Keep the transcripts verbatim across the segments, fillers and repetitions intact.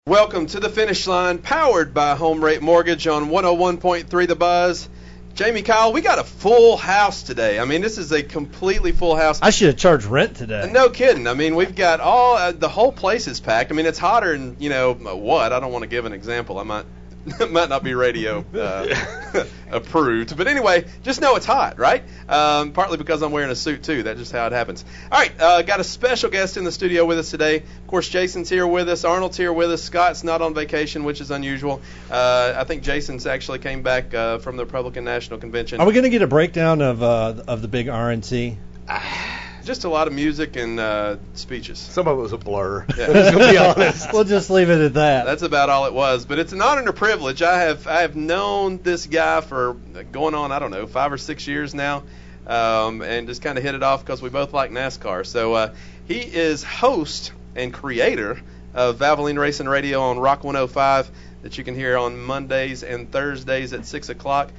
Welcome to the Finish Line, powered by Home Rate Mortgage on one oh one point three The Buzz. Jamie, Kyle, we got a full house today. I mean, this is a completely full house. I should have charged rent today. No kidding. I mean, we've got all uh, the whole place is packed. I mean, it's hotter than, you know, what? I don't want to give an example. I might might not be radio uh, approved. But anyway, just know it's hot, right? Um, partly because I'm wearing a suit, too. That's just how it happens. All right, uh, got a special guest in the studio with us today. Of course, Jason's here with us. Arnold's here with us. Scott's not on vacation, which is unusual. Uh, I think Jason's actually came back uh, from the Republican National Convention. Are we going to get a breakdown of uh, of the big R N C? Just a lot of music and uh, speeches. Some of it was a blur. Yeah. I'm going to be honest. We'll just leave it at that. That's about all it was. But it's an honor and a privilege. I have I have known this guy for going on, I don't know, five or six years now, um, and just kind of hit it off because we both like NASCAR. So uh, he is host and creator of Valvoline Racing Radio on Rock one oh five that you can hear on Mondays and Thursdays at six o'clock.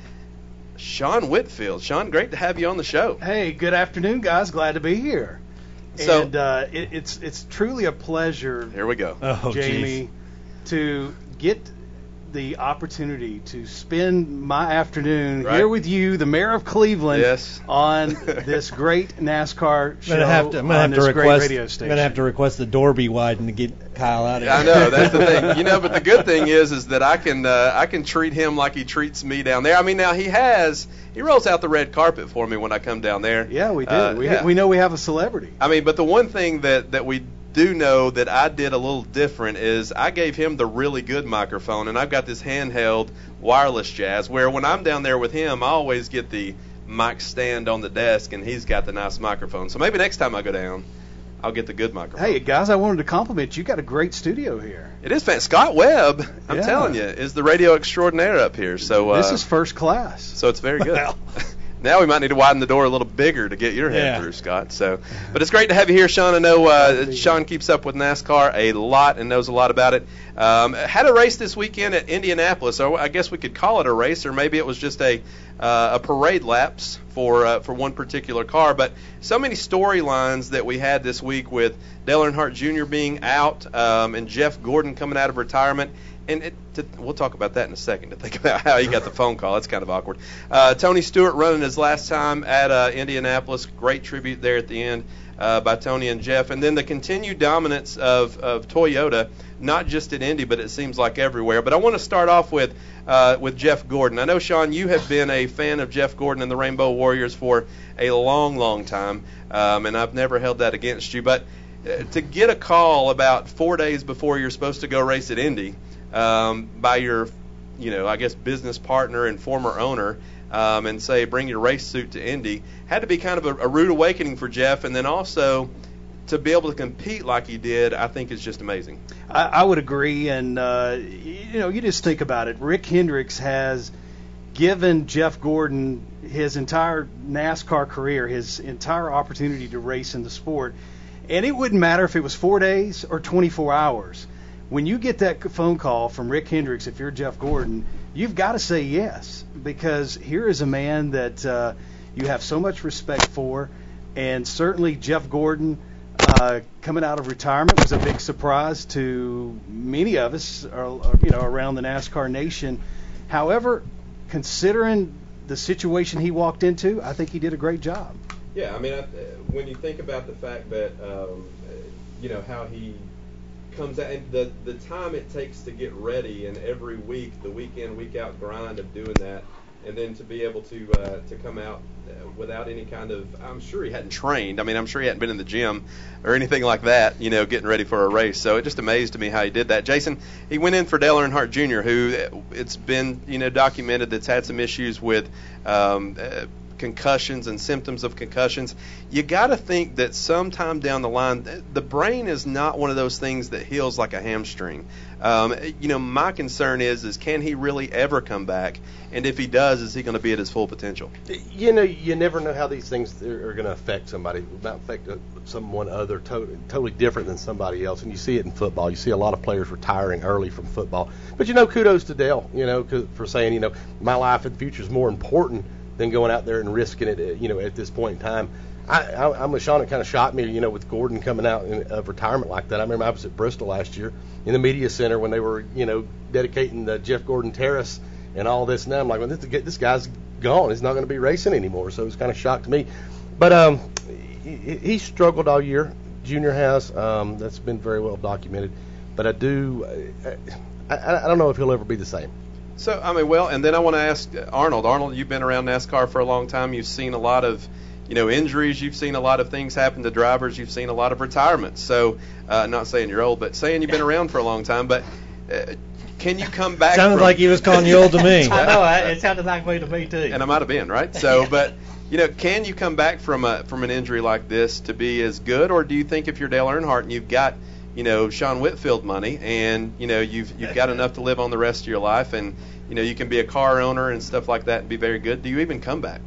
Sean Whitfield. Sean, great to have you on the show. Hey, good afternoon, guys. Glad to be here. So, and uh, it, it's it's truly a pleasure, here we go. Oh, Jamie, geez. to get the opportunity to spend my afternoon Right. here with you, the mayor of Cleveland, Yes. on this great NASCAR show I'm gonna have to, I'm gonna on have to this great request. radio I'm station. gonna have to request the door be widened to get Kyle out of here. I know, that's the thing. You know, but the good thing is, is that I can uh, I can treat him like he treats me down there. I mean, now he has he rolls out the red carpet for me when I come down there. Yeah, we do. Uh, we yeah. we know we have a celebrity. I mean, but the one thing that that we do know that I did a little different is I gave him the really good microphone, and I've got this handheld wireless jazz where when I'm down there with him, I always get the mic stand on the desk, and he's got the nice microphone. So maybe next time I go down, I'll get the good microphone. Hey, guys, I wanted to compliment you. You got a great studio here. It is fan. Scott Webb, I'm Yeah. telling you, is the radio extraordinaire up here. So uh, This is first class. so it's very good. Well. Now we might need to widen the door a little bigger to get your head Yeah. through, Scott. So, but it's great to have you here, Sean. I know uh, Sean keeps up with NASCAR a lot and knows a lot about it. Um, had a race this weekend at Indianapolis. So I guess we could call it a race, or maybe it was just a uh, a parade laps for uh, for one particular car. But so many storylines that we had this week with Dale Earnhardt Junior being out um, and Jeff Gordon coming out of retirement. And it, to, we'll talk about that in a second, to think about how he got the phone call. That's kind of awkward. Uh, Tony Stewart running his last time at uh, Indianapolis. Great tribute there at the end uh, by Tony and Jeff. And then the continued dominance of, of Toyota, not just at Indy, but it seems like everywhere. But I want to start off with uh, with Jeff Gordon. I know, Sean, you have been a fan of Jeff Gordon and the Rainbow Warriors for a long, long time, um, and I've never held that against you. But uh, to get a call about four days before you're supposed to go race at Indy, Um, by your, you know, I guess business partner and former owner, um, and say bring your race suit to Indy, had to be kind of a, a rude awakening for Jeff, and then also to be able to compete like he did, I think is just amazing. I, I would agree, and uh, you know, you just think about it. Rick Hendricks has given Jeff Gordon his entire NASCAR career, his entire opportunity to race in the sport, and it wouldn't matter if it was four days or twenty-four hours. When you get that phone call from Rick Hendricks, if you're Jeff Gordon, you've got to say yes, because here is a man that uh, you have so much respect for, and certainly Jeff Gordon uh, coming out of retirement was a big surprise to many of us, or, you know, around the NASCAR nation. However, considering the situation he walked into, I think he did a great job. Yeah, I mean, I, when you think about the fact that, um, you know, how he comes out, and the the time it takes to get ready, and every week, the week in, week out grind of doing that, and then to be able to uh, to come out uh, without any kind of, I'm sure he hadn't trained. I mean, I'm sure he hadn't been in the gym or anything like that, you know, getting ready for a race. So it just amazed me how he did that. Jason, he went in for Dale Earnhardt Junior, who it's been, you know, documented that's had some issues with um, uh, concussions and symptoms of concussions. You got to think that sometime down the line, the brain is not one of those things that heals like a hamstring. Um, you know, my concern is, is can he really ever come back? And if he does, is he going to be at his full potential? You know, you never know how these things are going to affect somebody. It might affect someone other to- totally different than somebody else. And you see it in football. You see a lot of players retiring early from football. But, you know, kudos to Dale, you know, 'cause for saying, you know, my life in the future is more important than going out there and risking it, you know, at this point in time. I, I, I'm with Sean. It kind of shocked me, you know, with Gordon coming out in, of retirement like that. I remember I was at Bristol last year in the media center when they were, you know, dedicating the Jeff Gordon Terrace and all this. And I'm like, well, this, this guy's gone. He's not going to be racing anymore. So it was kind of shocked to me. But um, he, he struggled all year. Junior has. Um, that's been very well documented. But I do. I, I, I don't know if he'll ever be the same. So I mean, well, and then I want to ask Arnold. Arnold, you've been around NASCAR for a long time. You've seen a lot of, you know, injuries. You've seen a lot of things happen to drivers. You've seen a lot of retirements. So, uh, not saying you're old, but saying you've been around for a long time. But uh, can you come back? Sounded from, like he was calling you old to me. I know. I, it sounded like me to me too. And I might have been, right? So, but you know, can you come back from a from an injury like this to be as good, or do you think if you're Dale Earnhardt and you've got, you know, Sean Whitfield money, and you know you've you've got enough to live on the rest of your life, and you know you can be a car owner and stuff like that and be very good, do you even come back?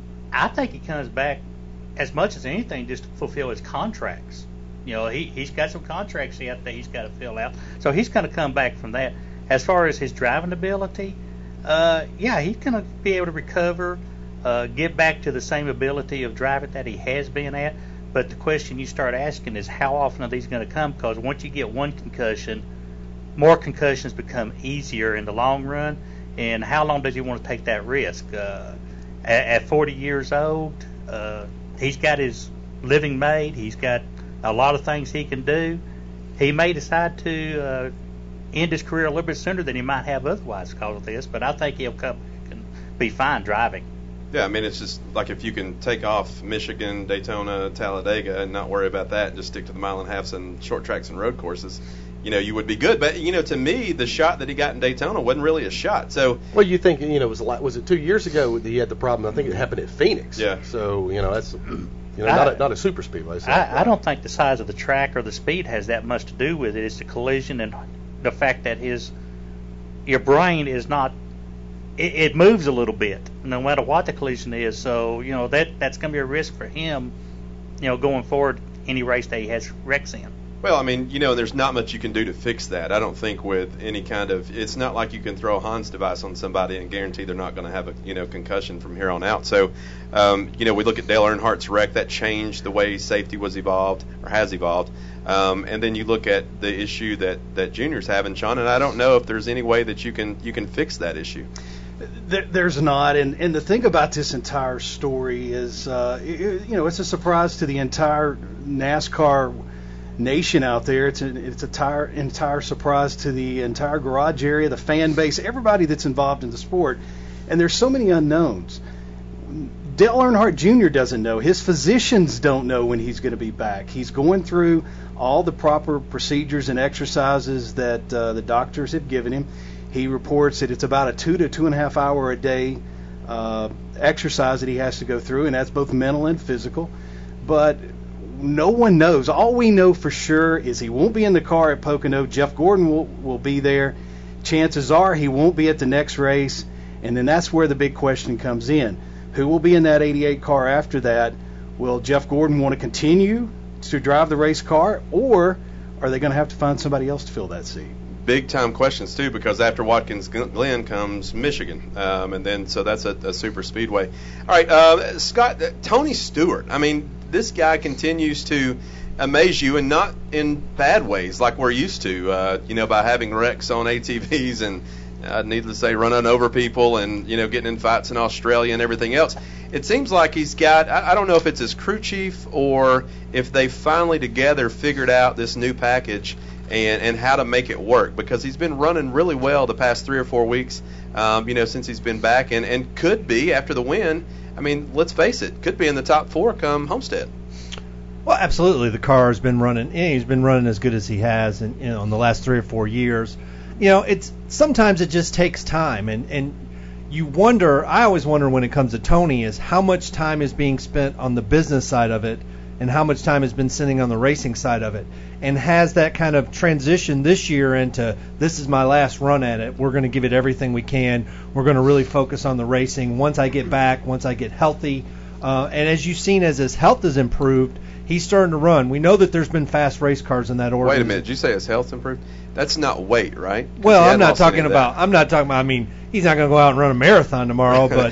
I think he comes back as much as anything just to fulfill his contracts. You know, he he's got some contracts out there he's got to fill out, so he's going to come back from that. As far as his driving ability, uh, yeah, he's going to be able to recover, uh, get back to the same ability of driving that he has been at. But the question you start asking is how often are these going to come? Because once you get one concussion, more concussions become easier in the long run. And how long does he want to take that risk? Uh, at, at forty years old, uh, he's got his living made. He's got a lot of things he can do. He may decide to uh, end his career a little bit sooner than he might have otherwise because of this. But I think he'll come and be fine driving. Yeah, I mean, it's just like if you can take off Michigan, Daytona, Talladega, and not worry about that and just stick to the mile and a halves and short tracks and road courses, you know, you would be good. But, you know, to me, the shot that he got in Daytona wasn't really a shot. So, well, you think, you know, it was a lot, was it two years ago that he had the problem? I think it happened at Phoenix. Yeah. So, you know, that's, you know, not a, not a super speedway. So. I, I don't think the size of the track or the speed has that much to do with it. It's the collision and the fact that his, your brain is not, it, it moves a little bit no matter what the collision is. So, you know, that that's going to be a risk for him, you know, going forward any race that he has wrecks in. Well, I mean, you know, there's not much you can do to fix that. I don't think with any kind of, it's not like you can throw a Hans device on somebody and guarantee they're not going to have a, you know, concussion from here on out. So, um, you know, we look at Dale Earnhardt's wreck, that changed the way safety was evolved or has evolved. Um, and then you look at the issue that, that Junior's having, Sean, and I don't know if there's any way that you can you can fix that issue. There, there's not, and, and the thing about this entire story is, uh, it, you know, it's a surprise to the entire NASCAR nation out there. It's a, it's a entire, entire surprise to the entire garage area, the fan base, everybody that's involved in the sport. And there's so many unknowns. Dale Earnhardt Junior doesn't know. His physicians don't know when he's going to be back. He's going through all the proper procedures and exercises that uh, the doctors have given him. He reports that it's about a two to two and a half hour a day uh, exercise that he has to go through, and that's both mental and physical. But no one knows. All we know for sure is he won't be in the car at Pocono. Jeff Gordon will, will be there. Chances are he won't be at the next race, and then that's where the big question comes in. Who will be in that eighty-eight car after that? Will Jeff Gordon want to continue to drive the race car, or are they going to have to find somebody else to fill that seat? Big time questions too, because after Watkins Glen comes Michigan, um, and then so that's a, a super speedway. All right, uh, Scott, uh, Tony Stewart. I mean, this guy continues to amaze you, and not in bad ways like we're used to. Uh, you know, by having wrecks on A T Vs and, uh, needless to say, running over people and you know getting in fights in Australia and everything else. It seems like he's got. I, I don't know if it's his crew chief or if they finally together figured out this new package. And, and how to make it work, because he's been running really well the past three or four weeks, um, you know, since he's been back, and, and could be after the win. I mean, let's face it, could be in the top four come Homestead. Well, absolutely. The car has been running. He's been running as good as he has, in, you know, in the last three or four years. You know, it's sometimes it just takes time, and and you wonder. I always wonder when it comes to Tony is how much time is being spent on the business side of it, and how much time has been sitting on the racing side of it. And has that kind of transition this year into this is my last run at it. We're going to give it everything we can. We're going to really focus on the racing. Once I get back, once I get healthy, uh, and as you've seen, as his health has improved, he's starting to run. We know that there's been fast race cars in that order. Wait a minute, did you say his health improved? That's not weight, right? Well, I'm not talking about. I'm not talking about. I mean, he's not going to go out and run a marathon tomorrow, but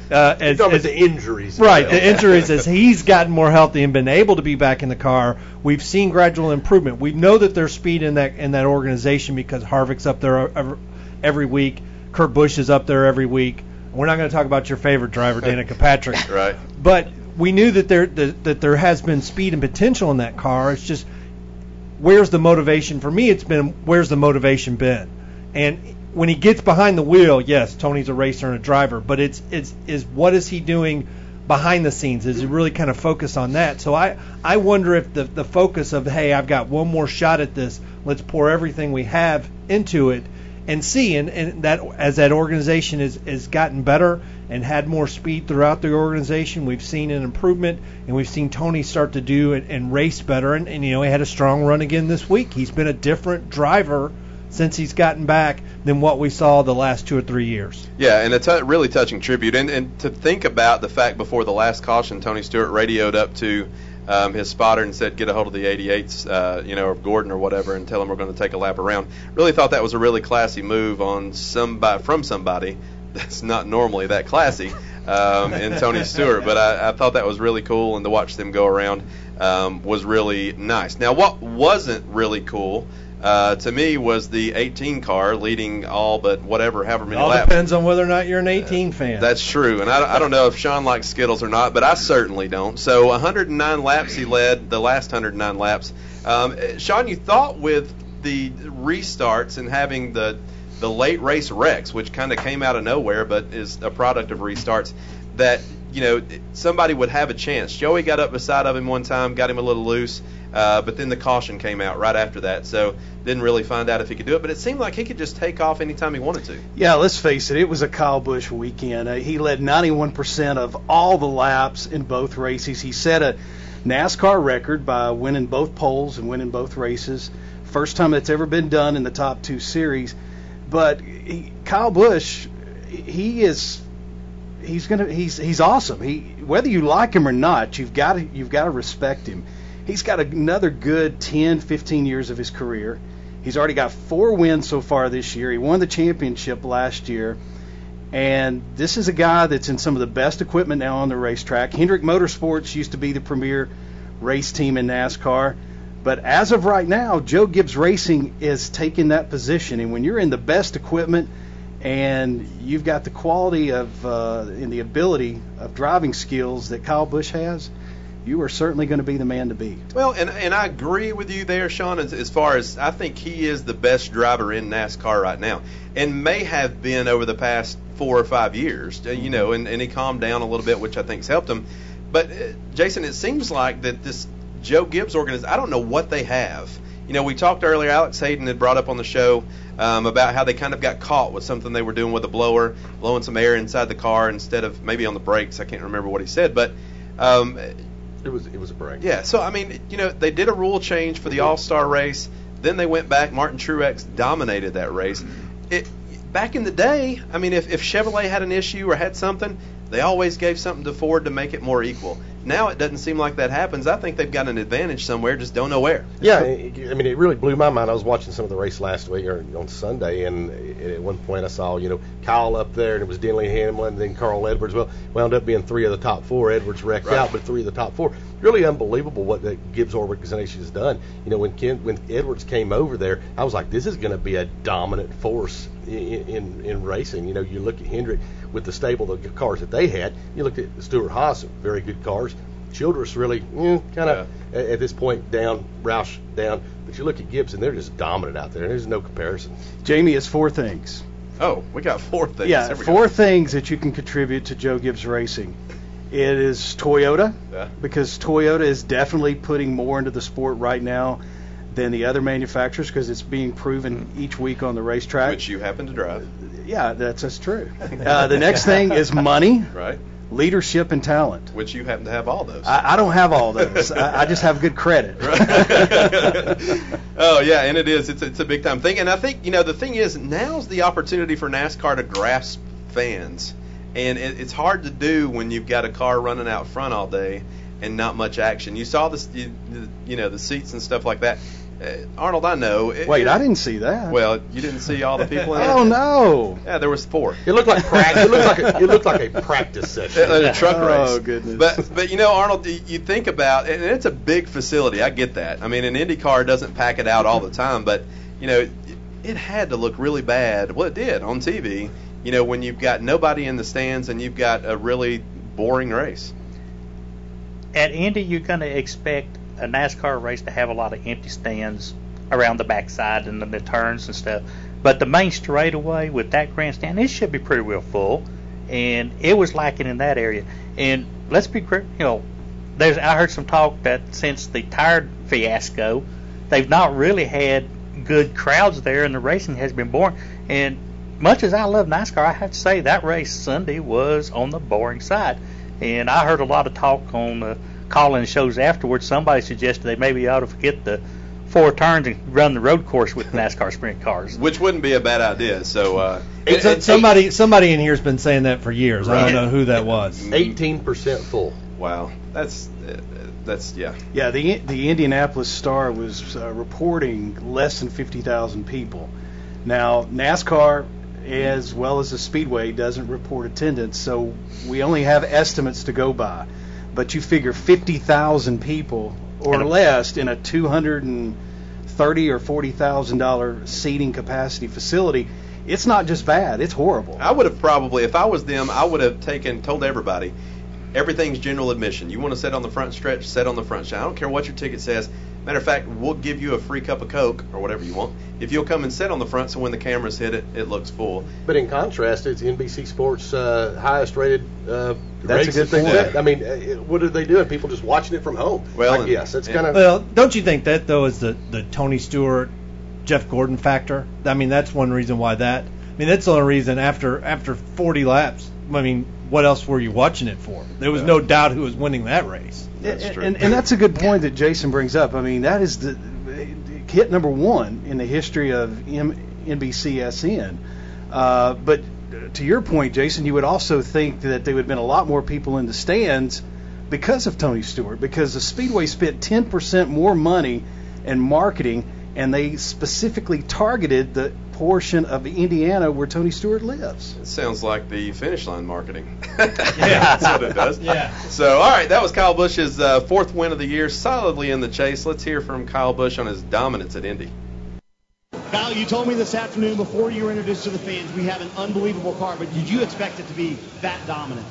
Uh, as, You're talking as, about the injuries. Right, the injuries as he's gotten more healthy and been able to be back in the car. We've seen gradual improvement. We know that there's speed in that in that organization because Harvick's up there every, every week. Kurt Busch is up there every week. We're not going to talk about your favorite driver, Danica Patrick. Right. But we knew that there that, that there has been speed and potential in that car. It's just where's the motivation? For me, it's been where's the motivation been? And when he gets behind the wheel, yes, Tony's a racer and a driver, but it's it's is what is he doing behind the scenes? Is he really kind of focused on that? So I, I wonder if the the focus of, hey, I've got one more shot at this, let's pour everything we have into it and see, and, and that as that organization is has gotten better and had more speed throughout the organization, we've seen an improvement, and we've seen Tony start to do and, and race better, and, and you know he had a strong run again this week. He's been a different driver since he's gotten back than what we saw the last two or three years. Yeah, and a t- really touching tribute. And, and to think about the fact before the last caution, Tony Stewart radioed up to um, his spotter and said, get a hold of the eighty-eights, uh, you know, or Gordon or whatever, and tell him we're going to take a lap around. Really thought that was a really classy move on somebody from somebody that's not normally that classy um, in Tony Stewart. But I, I thought that was really cool, and to watch them go around um, was really nice. Now, what wasn't really cool Uh, to me was the eighteen car leading all but whatever, however many It all laps. depends on whether or not you're an eighteen uh, fan. That's true, and I, I don't know if Sean likes Skittles or not, but I certainly don't. So one hundred nine laps he led, the last one hundred nine laps. Um, Sean, you thought with the restarts and having the the late race wrecks, which kind of came out of nowhere but is a product of restarts, that you know somebody would have a chance. Joey got up beside of him one time, got him a little loose, uh, but then the caution came out right after that, so didn't really find out if he could do it. But it seemed like he could just take off anytime he wanted to. Yeah, let's face it, it was a Kyle Busch weekend. Uh, he led ninety-one percent of all the laps in both races. He set a NASCAR record by winning both poles and winning both races. First time that's ever been done in the top two series. But he, Kyle Busch, he is he's gonna he's he's awesome. He whether you like him or not, you've got to you've got to respect him. He's got another good ten, fifteen years of his career. He's already got four wins so far this year. He won the championship last year. And this is a guy that's in some of the best equipment now on the racetrack. Hendrick Motorsports used to be the premier race team in NASCAR. But as of right now, Joe Gibbs Racing is taking that position. And when you're in the best equipment and you've got the quality of uh, and the ability of driving skills that Kyle Busch has, you are certainly going to be the man to beat. Well, and and I agree with you there, Sean, as, as far as I think he is the best driver in NASCAR right now, and may have been over the past four or five years, you know, and, and he calmed down a little bit, which I think's helped him. But, uh, Jason, it seems like that this Joe Gibbs organization, I don't know what they have. You know, we talked earlier, Alex Hayden had brought up on the show um, about how they kind of got caught with something they were doing with a blower, blowing some air inside the car instead of maybe on the brakes. I can't remember what he said, but um, It was it was a break. yeah, so, I mean, you know, they did a rule change for the All-Star race. Then they went back. Martin Truex dominated that race. It, back in the day, I mean, if, if Chevrolet had an issue or had something, they always gave something to Ford to make it more equal. Now it doesn't seem like that happens. I think they've got an advantage somewhere, just don't know where. Yeah, I mean, it really blew my mind. I was watching some of the race last week or on Sunday, and at one point I saw, you know, Kyle up there, and it was Denley Hamlin, and then Carl Edwards. Well, wound up being three of the top four. Edwards wrecked Right. out, but three of the top four. Really unbelievable what the Gibbs organization has done. You know, when Ken, when Edwards came over there, I was like, this is going to be a dominant force in, in in racing. You know, you look at Hendrick with the stable of the cars that they had. You look at Stewart Haas, very good cars. Childress really eh, kind of Yeah. at, at this point down, Roush down. But you look at Gibbs, and they're just dominant out there. There's no comparison. Jamie, it's four things. Oh, we got four things. Yeah, There we four go. things that you can contribute to Joe Gibbs Racing. It is Toyota, Yeah. because Toyota is definitely putting more into the sport right now than the other manufacturers, because it's being proven each week on the racetrack. Which you happen to drive. Yeah, that's, that's true. Uh, the next thing is money, Right. leadership, and talent. Which you happen to have all those. I, I don't have all those. I, I just have good credit. Oh, yeah, and it is. It's, it's a big-time thing. And I think, you know, the thing is, now's the opportunity for NASCAR to grasp fans. And it, it's hard to do when you've got a car running out front all day and not much action. You saw this, you, you know, the seats and stuff like that. Uh, Arnold, I know. It, Wait, it, I didn't see that. Well, you didn't see all the people in it? Oh no! Yeah, there was four. It looked like practice. It looked like a, it looked like a practice session. A, a truck race. Oh goodness! But but you know, Arnold, you, you think about, and it's a big facility. I get that. I mean, an IndyCar doesn't pack it out all the time, but you know, it, it had to look really bad. Well, it did on T V. You know, when you've got nobody in the stands and you've got a really boring race. At Indy, you're going to expect a NASCAR race to have a lot of empty stands around the backside and the turns and stuff. But the main straightaway with that grandstand, it should be pretty well full, and it was lacking in that area. And let's be clear, you know, there's I heard some talk that since the tire fiasco, they've not really had good crowds there, and the racing has been boring. And much as I love NASCAR, I have to say that race Sunday was on the boring side. And I heard a lot of talk on the call-in shows afterwards. Somebody suggested they maybe ought to forget the four turns and run the road course with NASCAR sprint cars. Which wouldn't be a bad idea. So uh, It's it, it, somebody somebody in here's been saying that for years. Right. I don't know who that was. eighteen percent full. Wow, that's uh, that's yeah. Yeah, the the Indianapolis Star was uh, reporting less than fifty thousand people. Now, NASCAR, as well as the Speedway, doesn't report attendance, so we only have estimates to go by. But you figure fifty thousand people or less in a two hundred thirty or forty thousand dollar seating capacity facility, it's not just bad; it's horrible. I would have probably, if I was them, I would have taken, told everybody, everything's general admission. You want to sit on the front stretch, sit on the front stretch. I don't care what your ticket says. Matter of fact, we'll give you a free cup of Coke or whatever you want if you'll come and sit on the front, so when the cameras hit it, it looks full. But in contrast, it's N B C Sports' uh, highest rated uh, That's race a good that they point. did. I mean, uh, what are they doing? People just watching it from home. Well, I guess it's and- kind of. Well, don't you think that though is the the Tony Stewart, Jeff Gordon factor? I mean, that's one reason why that. I mean, that's the only reason after after forty laps. I mean, what else were you watching it for? There was no doubt who was winning that race. That's and, true. And, and that's a good point that Jason brings up. I mean, that is the hit number one in the history of M- N B C S N. Uh, but to your point, Jason, you would also think that there would have been a lot more people in the stands because of Tony Stewart, because the Speedway spent ten percent more money in marketing, and they specifically targeted the portion of Indiana where Tony Stewart lives. It sounds like the finish line marketing. Yeah. That's what it does. Yeah. So, all right, that was Kyle Busch's uh, fourth win of the year, solidly in the chase. Let's hear from Kyle Busch on his dominance at Indy. Kyle, you told me this afternoon before you were introduced to the fans, we have an unbelievable car, but did you expect it to be that dominant?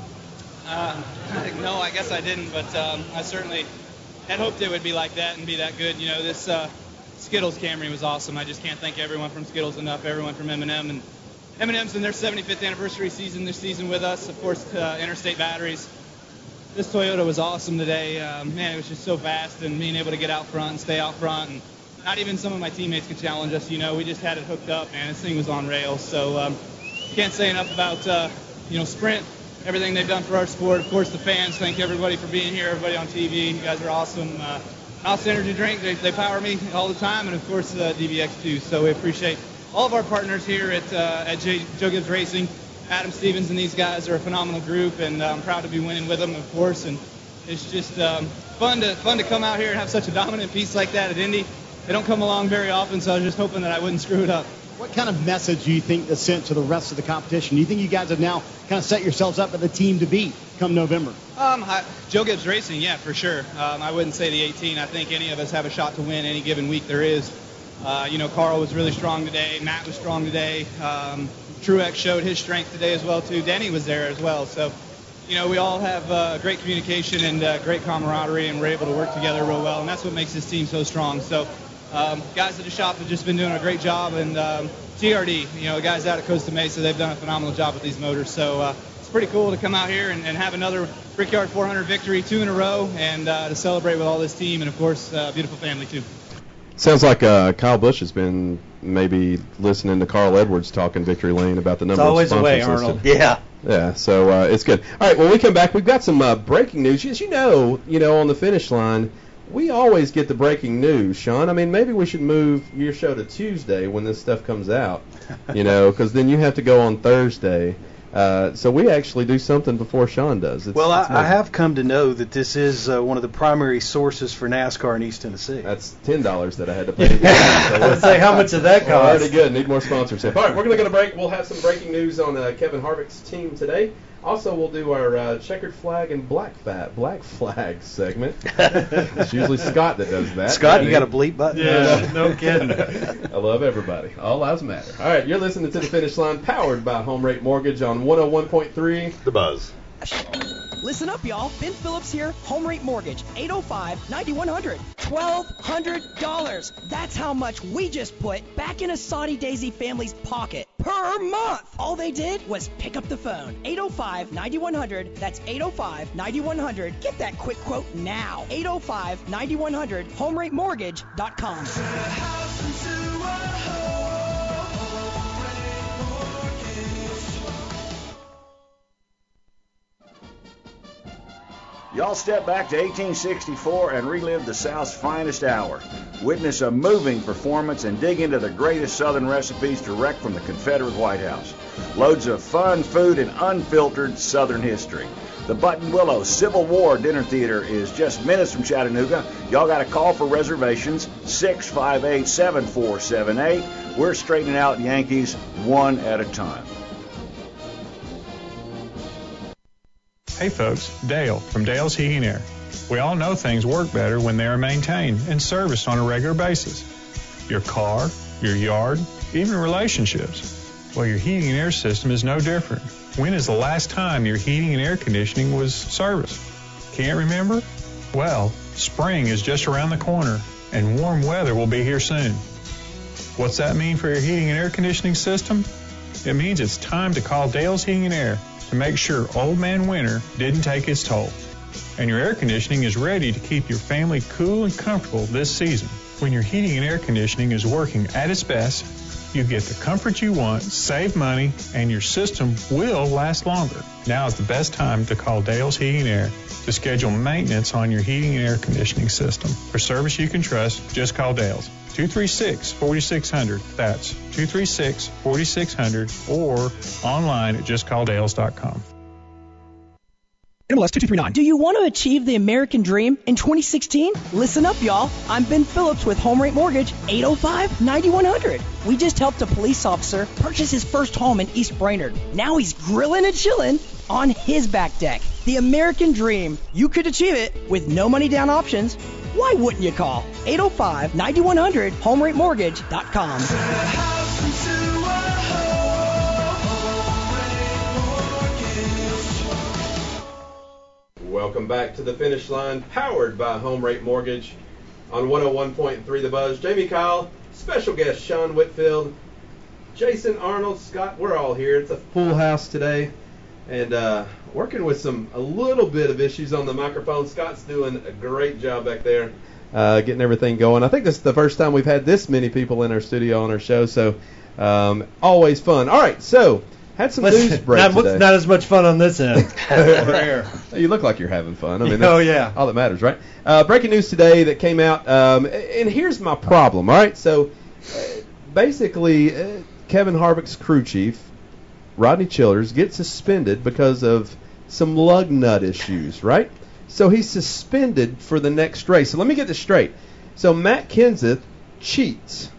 Uh, no, I guess I didn't, but um, I certainly had hoped it would be like that and be that good. You know, this uh, Skittles Camry was awesome. I just can't thank everyone from Skittles enough, everyone from M and M. And M and M's in their seventy-fifth anniversary season this season with us, of course, uh, Interstate Batteries. This Toyota was awesome today. Uh, man, it was just so fast, and being able to get out front and stay out front. And not even some of my teammates could challenge us. You know, we just had it hooked up, man. This thing was on rails. So um, can't say enough about, uh, you know, Sprint, everything they've done for our sport. Of course, the fans, thank everybody for being here, everybody on T V. You guys are awesome. Uh, House Energy Drink, they, they power me all the time, and of course uh, D B X too. So we appreciate all of our partners here at uh, at J, Joe Gibbs Racing. Adam Stevens and these guys are a phenomenal group, and uh, I'm proud to be winning with them, of course. And it's just um, fun to fun to come out here and have such a dominant piece like that at Indy. They don't come along very often, so I was just hoping that I wouldn't screw it up. What kind of message do you think that's sent to the rest of the competition? Do you think you guys have now kind of set yourselves up as the team to beat come November? Um, I, Joe Gibbs Racing, yeah, for sure. Um, I wouldn't say the eighteen. I think any of us have a shot to win any given week there is. Uh, you know, Carl was really strong today. Matt was strong today. Um, Truex showed his strength today as well, too. Denny was there as well. So, you know, we all have uh, great communication and uh, great camaraderie, and we're able to work together real well, and that's what makes this team so strong. So, um, guys at the shop have just been doing a great job, and um, G R D, you know, the guys out at Costa Mesa, they've done a phenomenal job with these motors. So uh, it's pretty cool to come out here and, and have another Brickyard four hundred victory, two in a row, and uh, to celebrate with all this team, and, of course, uh, beautiful family, too. Sounds like uh, Kyle Busch has been maybe listening to Carl Edwards talking Victory Lane about the number It's always of the way, sponsors Arnold. listed. Yeah. Yeah, so uh, it's good. All right, when we come back, we've got some uh, breaking news. As you know, you know, on the finish line, we always get the breaking news, Sean. I mean, maybe we should move your show to Tuesday when this stuff comes out, you know, because then you have to go on Thursday. Uh, so we actually do something before Sean does. It's, well, it's I, I have come to know that this is uh, one of the primary sources for NASCAR in East Tennessee. That's ten dollars that I had to pay. So let's say how much of that cost. Already good. Need more sponsorship. All right, we're going to go to break. We'll have some breaking news on uh, Kevin Harvick's team today. Also, we'll do our uh, checkered flag and black fat black flag segment. It's usually Scott that does that. Scott, you got a bleep button? Yeah, no kidding. I love everybody. All lives matter. All right, you're listening to The Finish Line, powered by Home Rate Mortgage on one oh one point three The Buzz. Listen up, y'all. Ben Phillips here, Home Rate Mortgage, eight oh five, nine one hundred. twelve hundred dollars. That's how much we just put back in a Saudi Daisy family's pocket per month. All they did was pick up the phone. eight oh five, nine one hundred. That's eight oh five, nine one hundred. Get that quick quote now. eight oh five, nine one hundred. home rate mortgage dot com. Y'all step back to eighteen sixty-four and relive the South's finest hour. Witness a moving performance and dig into the greatest Southern recipes direct from the Confederate White House. Loads of fun, food, and unfiltered Southern history. The Button Willow Civil War Dinner Theater is just minutes from Chattanooga. Y'all got to call for reservations, six five eight, seven four seven eight. We're straightening out Yankees one at a time. Hey folks, Dale from Dale's Heating and Air. We all know things work better when they are maintained and serviced on a regular basis. Your car, your yard, even relationships. Well, your heating and air system is no different. When is the last time your heating and air conditioning was serviced? Can't remember? Well, spring is just around the corner and warm weather will be here soon. What's that mean for your heating and air conditioning system? It means it's time to call Dale's Heating and Air to make sure Old Man Winter didn't take its toll. And your air conditioning is ready to keep your family cool and comfortable this season. When your heating and air conditioning is working at its best, you get the comfort you want, save money, and your system will last longer. Now is the best time to call Dale's Heating and Air to schedule maintenance on your heating and air conditioning system. For service you can trust, just call Dale's. two three six, four six zero zero. That's two three six, four six zero zero or online at just call dales dot com. N M L S two two three nine. Do you want to achieve the American dream in twenty sixteen? Listen up, y'all. I'm Ben Phillips with Home Rate Mortgage, eight oh five, nine one hundred. We just helped a police officer purchase his first home in East Brainerd. Now he's grilling and chilling on his back deck. The American dream. You could achieve it with no money down options. Why wouldn't you call? eight oh five, nine one hundred, home rate mortgage dot com. Welcome back to The Finish Line, powered by Home Rate Mortgage on one oh one point three The Buzz. Jamie Kyle, special guest Sean Whitfield, Jason Arnold, Scott, we're all here. It's a full house today. And uh, working with some a little bit of issues on the microphone. Scott's doing a great job back there, uh, getting everything going. I think this is the first time we've had this many people in our studio on our show, so um, always fun. All right, so had some Let's, news break not, today. Not as much fun on this end. You look like you're having fun. I mean, oh that's yeah, all that matters, right? Uh, breaking news today that came out, um, and here's my problem. All right, so uh, basically, uh, Kevin Harvick's crew chief, Rodney Childers, gets suspended because of some lug nut issues, right? So he's suspended for the next race. So let me get this straight. So Matt Kenseth cheats.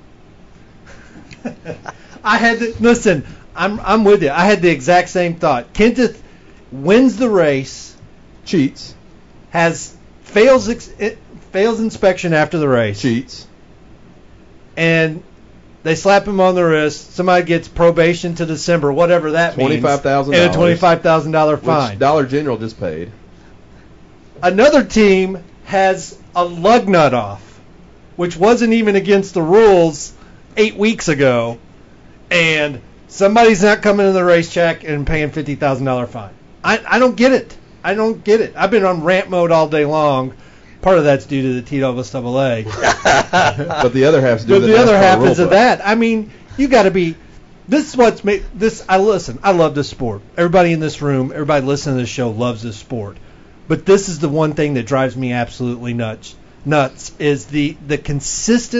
I had to, listen, I'm I'm with you. I had the exact same thought. Kenseth wins the race, cheats, has fails ex, it, fails inspection after the race, cheats, and they slap him on the wrist. Somebody gets probation to December, whatever that means. twenty-five thousand dollars. And a twenty-five thousand dollars fine. Which Dollar General just paid. Another team has a lug nut off, which wasn't even against the rules eight weeks ago, and somebody's not coming to the racetrack and paying fifty thousand dollars fine. I, I don't get it. I don't get it. I've been on rant mode all day long. Part of that's due to the T W S A A. But the other half's due but to the, the other half is book. of that. I mean, you got to be. This is what's made this. I listen. I love this sport. Everybody in this room, everybody listening to this show loves this sport. But this is the one thing that drives me absolutely nuts. Nuts is the the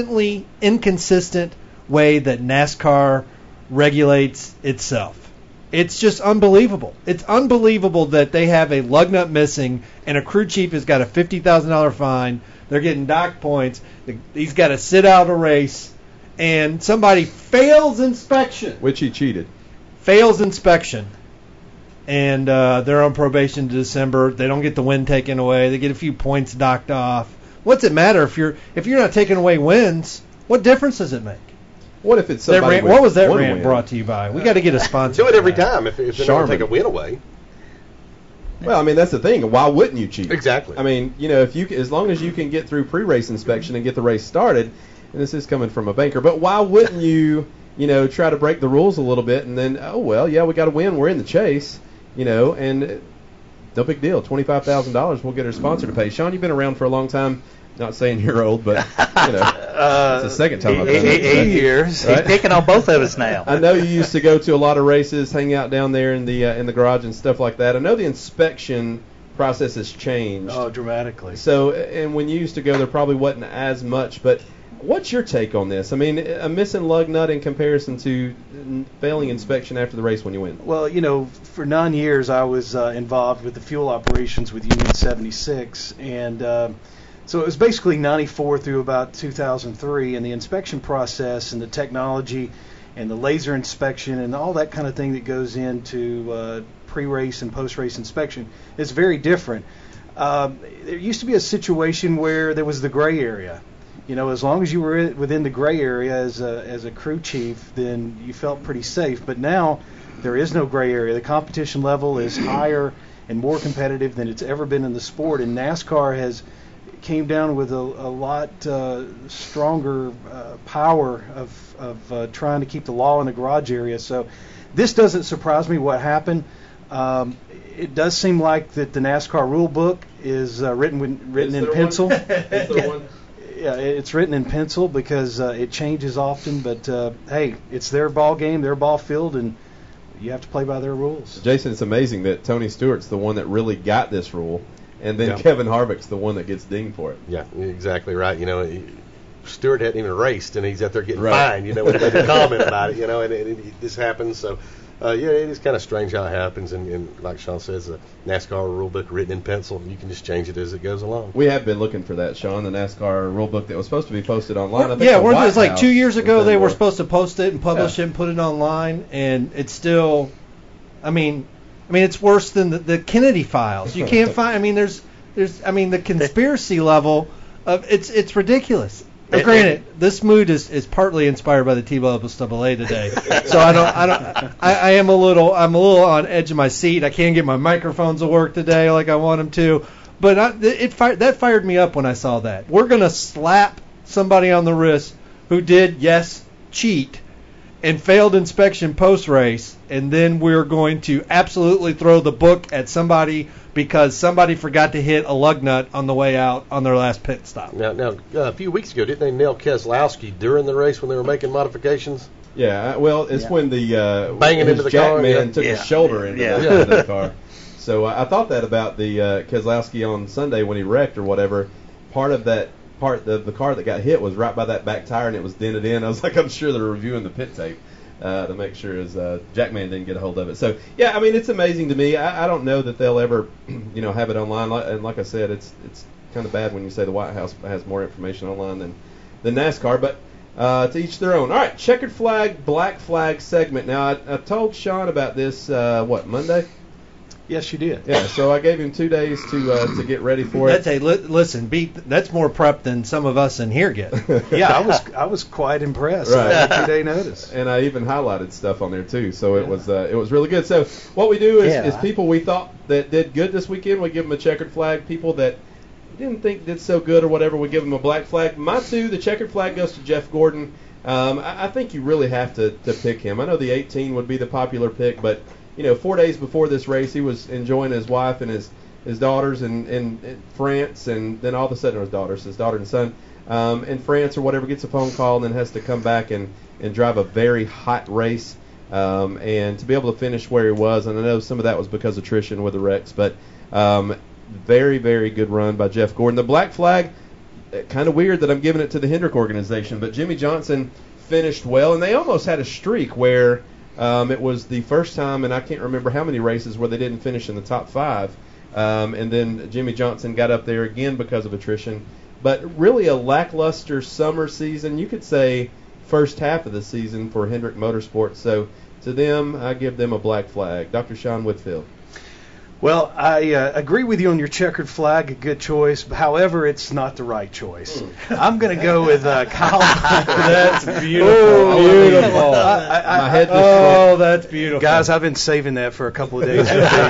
consistently inconsistent way that NASCAR regulates itself. It's just unbelievable. It's unbelievable that they have a lug nut missing and a crew chief has got a fifty thousand dollars fine. They're getting dock points. He's got to sit out a race, and somebody fails inspection. Which he cheated. Fails inspection. And uh, they're on probation to December. They don't get the win taken away. They get a few points docked off. What's it matter if you're if you're not taking away wins? What difference does it make? What if it's somebody rant, with what was that one rant win? brought to you by? We got to get a sponsor. Do it every time if, if they're going to take a win away. Well, I mean, that's the thing. Why wouldn't you cheat? Exactly. I mean, you know, if you as long as you can get through pre-race inspection and get the race started, and this is coming from a banker, but why wouldn't you, you know, try to break the rules a little bit and then, oh, well, yeah, we got to win. We're in the chase, you know, and no big deal. twenty-five thousand dollars we'll get our sponsor to pay. Sean, you've been around for a long time. Not saying you're old, but, you know, uh, it's the second time I've done it. Eight years. He's picking on both of us now. I know you used to go to a lot of races, hang out down there in the uh, in the garage and stuff like that. I know the inspection process has changed. Oh, dramatically. So, and when you used to go, there probably wasn't as much. But what's your take on this? I mean, a missing lug nut in comparison to failing inspection after the race when you win? Well, you know, for nine years I was uh, involved with the fuel operations with Union seventy-six, and uh, so it was basically ninety-four through about two thousand three, and the inspection process and the technology and the laser inspection and all that kind of thing that goes into uh, pre-race and post-race inspection is very different. Um, there used to be a situation where there was the gray area. You know, as long as you were within the gray area as a, as a crew chief, then you felt pretty safe. But now there is no gray area. The competition level is higher and more competitive than it's ever been in the sport, and NASCAR has came down with a, a lot uh, stronger uh, power of, of uh, trying to keep the law in the garage area. So this doesn't surprise me what happened. Um, it does seem like that the NASCAR rule book is uh, written with, written in pencil. yeah. Yeah, it's written in pencil because uh, it changes often. But uh, hey, it's their ball game, their ball field, and you have to play by their rules. Jason, it's amazing that Tony Stewart's the one that really got this rule, and then Yeah. Kevin Harvick's the one that gets dinged for it. Yeah, exactly right. You know, he, Stewart hadn't even raced, and he's out there getting Right. fined. You know, when they made a comment about it. You know, and, and it, this happens. So, uh, yeah, it is kind of strange how it happens. And, and like Sean says, the NASCAR rule book written in pencil, you can just change it as it goes along. We have been looking for that, Sean, the NASCAR rule book that was supposed to be posted online. I think Yeah, the weren't White it was like House two years has ago done they were more. supposed to post it and publish Yeah. it and put it online, and it's still, I mean, I mean it's worse than the, the Kennedy files. You can't find. I mean, there's, there's, I mean, the conspiracy level of it's it's ridiculous. But granted, this mood is, is partly inspired by the T-Ball A today, so I don't I don't I, I am a little I'm a little on edge of my seat. I can't get my microphones to work today like I want them to, but I, it fired that fired me up when I saw that. We're gonna slap somebody on the wrist who did yes cheat and failed inspection post race, and then we're going to absolutely throw the book at somebody because somebody forgot to hit a lug nut on the way out on their last pit stop. Now, now uh, a few weeks ago, didn't they nail Keselowski during the race when they were making modifications? Yeah, well, it's Yeah. when the uh, Banging his into the jack car, man yeah. took Yeah. his shoulder into Yeah. the, Yeah. into the car. So uh, I thought that about the uh, Keselowski on Sunday when he wrecked or whatever. Part of that part, the, the car that got hit was right by that back tire and it was dented in. I was like, I'm sure they're reviewing the pit tape uh, to make sure his uh, jackman didn't get a hold of it. So yeah, I mean, it's amazing to me. I, I don't know that they'll ever, you know, have it online. Like, and like I said, it's it's kind of bad when you say the White House has more information online than than NASCAR, but. Uh, to each their own. All right, checkered flag, black flag segment. Now, I, I told Sean about this, uh, what, Monday? Yes, you did. Yeah, so I gave him two days to uh, to get ready for it. That's a li- listen. Beat that's more prep than some of us in here get. Yeah, I was I was quite impressed. Right. I had a two-day notice. And I even highlighted stuff on there too, so it was uh, it was really good. So what we do is, Yeah. is people we thought that did good this weekend, we give them a checkered flag. People that didn't think did so good or whatever, we give them a black flag. My two, the checkered flag goes to Jeff Gordon. Um, I, I think you really have to, to pick him. I know the eighteen would be the popular pick, but you know, four days before this race, he was enjoying his wife and his his daughters in, in, in France, and then all of a sudden, or his daughters, his daughter and son, um, in France or whatever, gets a phone call and then has to come back and, and drive a very hot race, um, and to be able to finish where he was, and I know some of that was because of attrition with the wrecks, but um, very, very good run by Jeff Gordon. The black flag, kind of weird that I'm giving it to the Hendrick organization, but Jimmy Johnson finished well, and they almost had a streak where Um, it was the first time, and I can't remember how many races where they didn't finish in the top five. Um, and then Jimmy Johnson got up there again because of attrition. But really a lackluster summer season. You could say first half of the season for Hendrick Motorsports. So to them, I give them a black flag. Doctor Sean Whitfield. Well, I uh, agree with you on your checkered flag, a good choice. However, it's not the right choice. Mm. I'm going to go with uh, Kyle. That's beautiful. Oh, beautiful. I, I, My head just oh, that's beautiful. Guys, I've been saving that for a couple of days.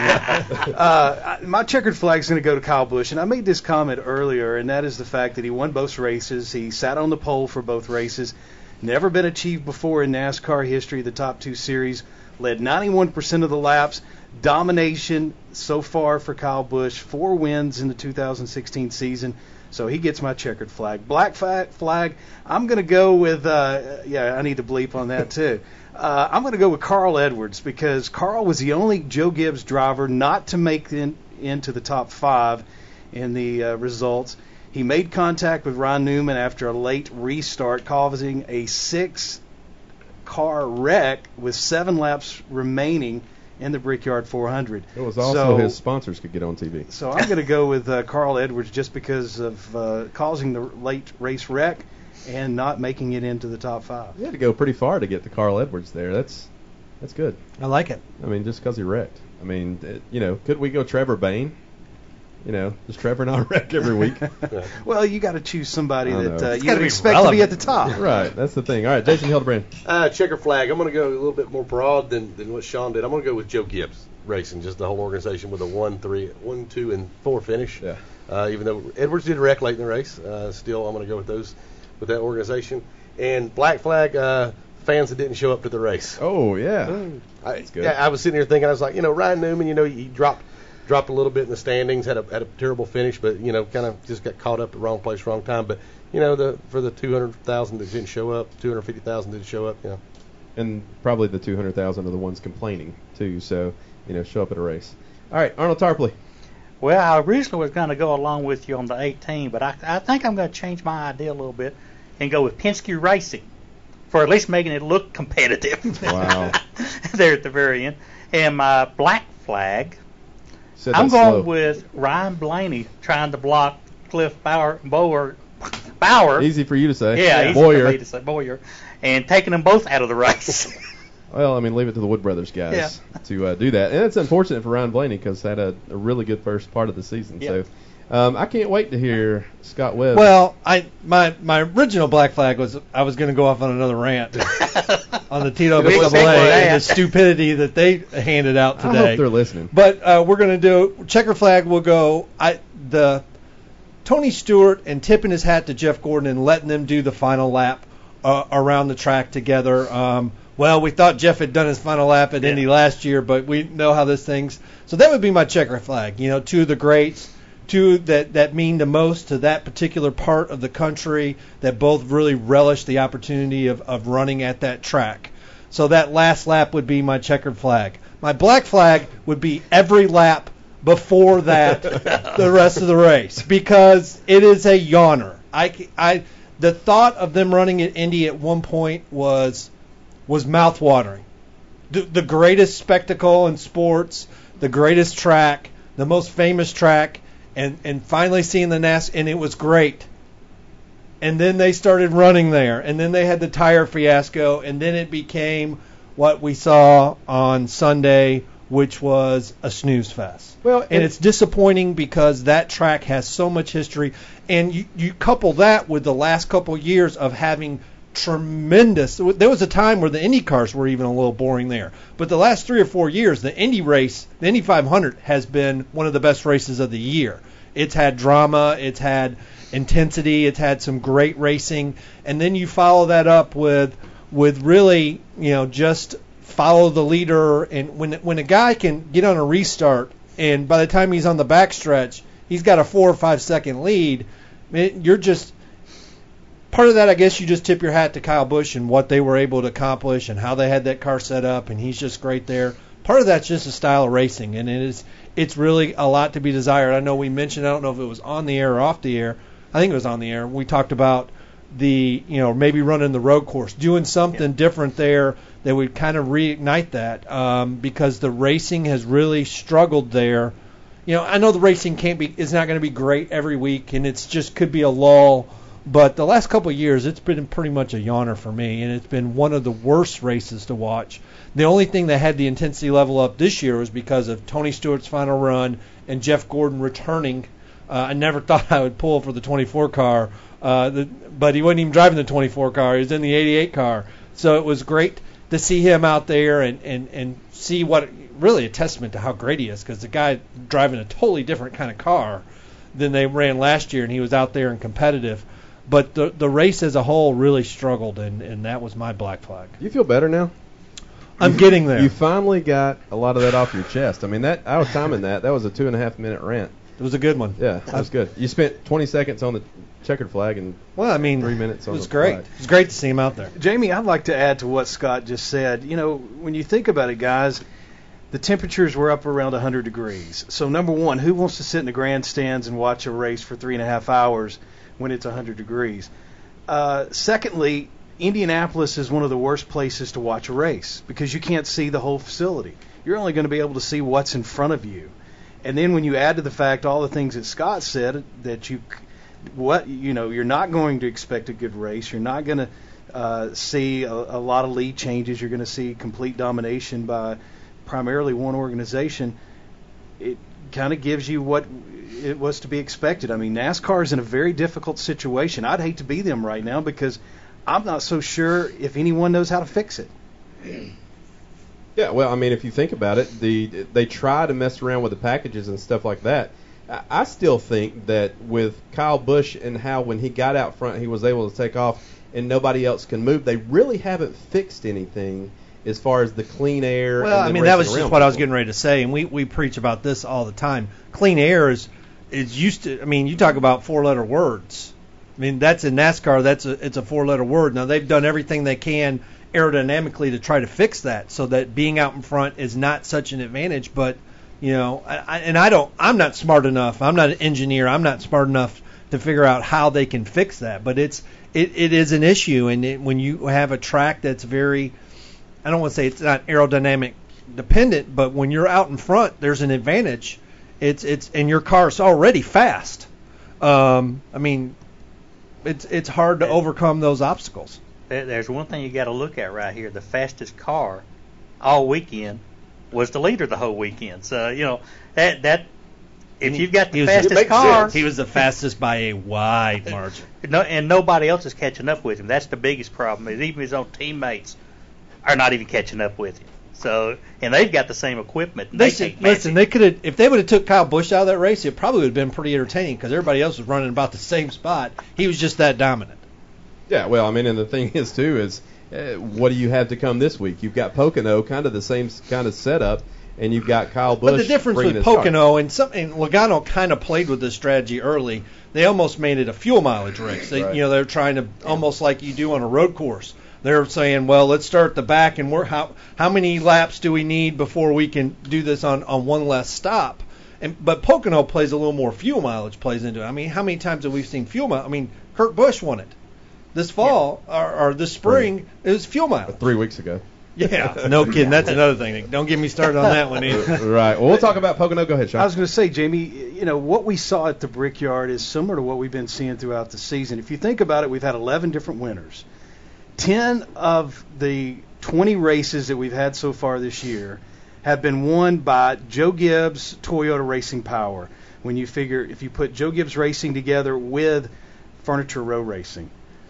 uh, my checkered flag is going to go to Kyle Busch, and I made this comment earlier, and that is the fact that he won both races. He sat on the pole for both races. Never been achieved before in NASCAR history, the top two series. Led ninety-one percent of the laps. Domination so far for Kyle Busch. Four wins in the two thousand sixteen season. So he gets my checkered flag. Black flag, I'm going to go with, uh, yeah, I need to bleep on that too. Uh, I'm going to go with Carl Edwards because Carl was the only Joe Gibbs driver not to make it into the top five in the uh, results. He made contact with Ron Newman after a late restart, causing a six-car wreck with seven laps remaining in the Brickyard four hundred. It was also so, his sponsors could get on T V. So I'm going to go with uh, Carl Edwards just because of uh, causing the late race wreck and not making it into the top five. You had to go pretty far to get to Carl Edwards there. That's that's good. I like it. I mean, just because he wrecked. I mean, it, you know, could we go Trevor Bayne? You know, does Trevor not wreck every week? Well, you got to choose somebody that uh, you gotta would expect relevant. to be at the top. Right, that's the thing. All right, Jason Hildebrand. Uh, checker flag. I'm going to go a little bit more broad than, than what Sean did. I'm going to go with Joe Gibbs Racing, just the whole organization with a one, three, one, two, and four finish. Yeah. Uh, even though Edwards did wreck late in the race, uh, still I'm going to go with those, with that organization. And black flag. Uh, fans that didn't show up to the race. Oh yeah, mm. I, that's good. Yeah, I was sitting here thinking, I was like, you know, Ryan Newman, you know, he dropped. Dropped a little bit in the standings, had a had a terrible finish, but you know, kind of just got caught up at the wrong place, wrong time. But you know, the for the two hundred thousand that didn't show up, two hundred fifty thousand didn't show up, you know. And probably the two hundred thousand are the ones complaining too. So you know, show up at a race. All right, Arnold Tarpley. Well, I originally was going to go along with you on the eighteen, but I I think I'm going to change my idea a little bit and go with Penske Racing for at least making it look competitive. Wow. There at the very end, and my black flag. Said I'm going slow. with Ryan Blaney trying to block Cliff Bauer, Bower, Bauer. Easy for you to say. Yeah, easy Boyer. for me to say, Boyer, and taking them both out of the race. Well, I mean, leave it to the Wood Brothers guys yeah. to uh, do that, and it's unfortunate for Ryan Blaney because he had a, a really good first part of the season. Yeah. So um, I can't wait to hear Scott Webb. Well, I my my original black flag was I was going to go off on another rant on the T W A and the stupidity that they handed out today. I hope they're listening. But uh, we're going to do checker flag. Will go I the Tony Stewart and tipping his hat to Jeff Gordon and letting them do the final lap uh, around the track together. Um, well, we thought Jeff had done his final lap at yeah. Indy last year, but we know how this thing's. So that would be my checker flag. You know, two of the greats. Two that, that mean the most to that particular part of the country, that both really relish the opportunity of, of running at that track. So that last lap would be my checkered flag. My black flag would be every lap before that, the rest of the race, because it is a yawner. I, I, the thought of them running at Indy at one point was was mouthwatering. The, the greatest spectacle in sports, the greatest track, the most famous track. And and finally seeing the N A S, and it was great. And then they started running there, and then they had the tire fiasco, and then it became what we saw on Sunday, which was a snooze fest. Well, and it's disappointing because that track has so much history, and you, you couple that with the last couple of years of having tremendous. There was a time where the Indy cars were even a little boring there, but the last three or four years, the Indy race, the Indy five hundred, has been one of the best races of the year. It's had drama, it's had intensity, it's had some great racing, and then you follow that up with with really, you know, just follow the leader. And when when a guy can get on a restart, and by the time he's on the backstretch, he's got a four or five second lead, it, you're just. Part of that, I guess, you just tip your hat to Kyle Busch and what they were able to accomplish and how they had that car set up, and he's just great there. Part of that's just a style of racing, and it is it's really a lot to be desired. I know we mentioned, I don't know if it was on the air or off the air. I think it was on the air. We talked about the, you know, maybe running the road course, doing something yeah. different there that would kind of reignite that, um, because the racing has really struggled there. You know, I know the racing can't be, is not going to be great every week, and it's just could be a lull. But the last couple of years, it's been pretty much a yawner for me, and it's been one of the worst races to watch. The only thing that had the intensity level up this year was because of Tony Stewart's final run and Jeff Gordon returning. Uh, I never thought I would pull for the twenty-four car, uh, the, but he wasn't even driving the twenty-four car. He was in the eighty-eight car. So it was great to see him out there and, and, and see what really a testament to how great he is, because the guy driving a totally different kind of car than they ran last year, and he was out there and competitive. But the the race as a whole really struggled, and, and that was my black flag. You feel better now? I'm getting there. You finally got a lot of that off your chest. I mean, that I was timing that. That was a two and a half minute rant. It was a good one. Yeah, that was good. You spent twenty seconds on the checkered flag and well, I mean, three minutes on the flag. It was the great. flag. It was great to see him out there. Jamie, I'd like to add to what Scott just said. You know, when you think about it, guys, the temperatures were up around one hundred degrees. So, number one, who wants to sit in the grandstands and watch a race for three and a half hours when it's one hundred degrees? Uh, secondly, Indianapolis is one of the worst places to watch a race because you can't see the whole facility. You're only going to be able to see what's in front of you. And then when you add to the fact all the things that Scott said, that you, what you know, you're not going to expect a good race. You're not going to uh, see a, a lot of lead changes. You're going to see complete domination by primarily one organization. It kind of gives you what it was to be expected. I mean, NASCAR is in a very difficult situation. I'd hate to be them right now because I'm not so sure if anyone knows how to fix it. Yeah, well, I mean, if you think about it, the they try to mess around with the packages and stuff like that. I still think that with Kyle Busch and how when he got out front he was able to take off and nobody else can move, they really haven't fixed anything as far as the clean air. Well, and I mean, that was racing just around what people. I was getting ready to say, and we, we preach about this all the time. Clean air is is used to. I mean, you talk about four-letter words. I mean, that's in NASCAR. That's a it's a four-letter word. Now they've done everything they can aerodynamically to try to fix that, so that being out in front is not such an advantage. But you know, I, and I don't. I'm not smart enough. I'm not an engineer. I'm not smart enough to figure out how they can fix that. But it's it, it is an issue, and it, when you have a track that's very, I don't want to say it's not aerodynamic dependent, but when you're out in front, there's an advantage. It's it's and your car's already fast. Um, I mean, it's it's hard to overcome those obstacles. There's one thing you got to look at right here. The fastest car all weekend was the leader the whole weekend. So you know that that if you've got the fastest car, he was the fastest by a wide margin. No, and nobody else is catching up with him. That's the biggest problem. Is even his own teammates are not even catching up with him. So, and they've got the same equipment. They should, listen, they could have if they would have took Kyle Busch out of that race, it probably would have been pretty entertaining because everybody else was running about the same spot. He was just that dominant. Yeah, well, I mean, and the thing is too is uh, what do you have to come this week? You've got Pocono, kind of the same kind of setup, and you've got Kyle Busch. But the difference with Pocono and some and Logano kind of played with this strategy early. They almost made it a fuel mileage race. They, right. You know, they're trying to almost like you do on a road course. They're saying, well, let's start at the back, and we're how how many laps do we need before we can do this on, on one less stop? And but Pocono plays a little more fuel mileage plays into it. I mean, how many times have we seen fuel mileage? I mean, Kurt Busch won it this fall yeah. or, or this spring. It was fuel mileage three weeks ago. Yeah, no kidding. That's another thing. Don't get me started on that one either. Right. Well, we'll talk about Pocono. Go ahead, Sean. I was going to say, Jamie, you know, what we saw at the Brickyard is similar to what we've been seeing throughout the season. If you think about it, we've had eleven different winners. ten of the twenty races that we've had so far this year have been won by Joe Gibbs Toyota Racing Power. When you figure, if you put Joe Gibbs Racing together with Furniture Row Racing.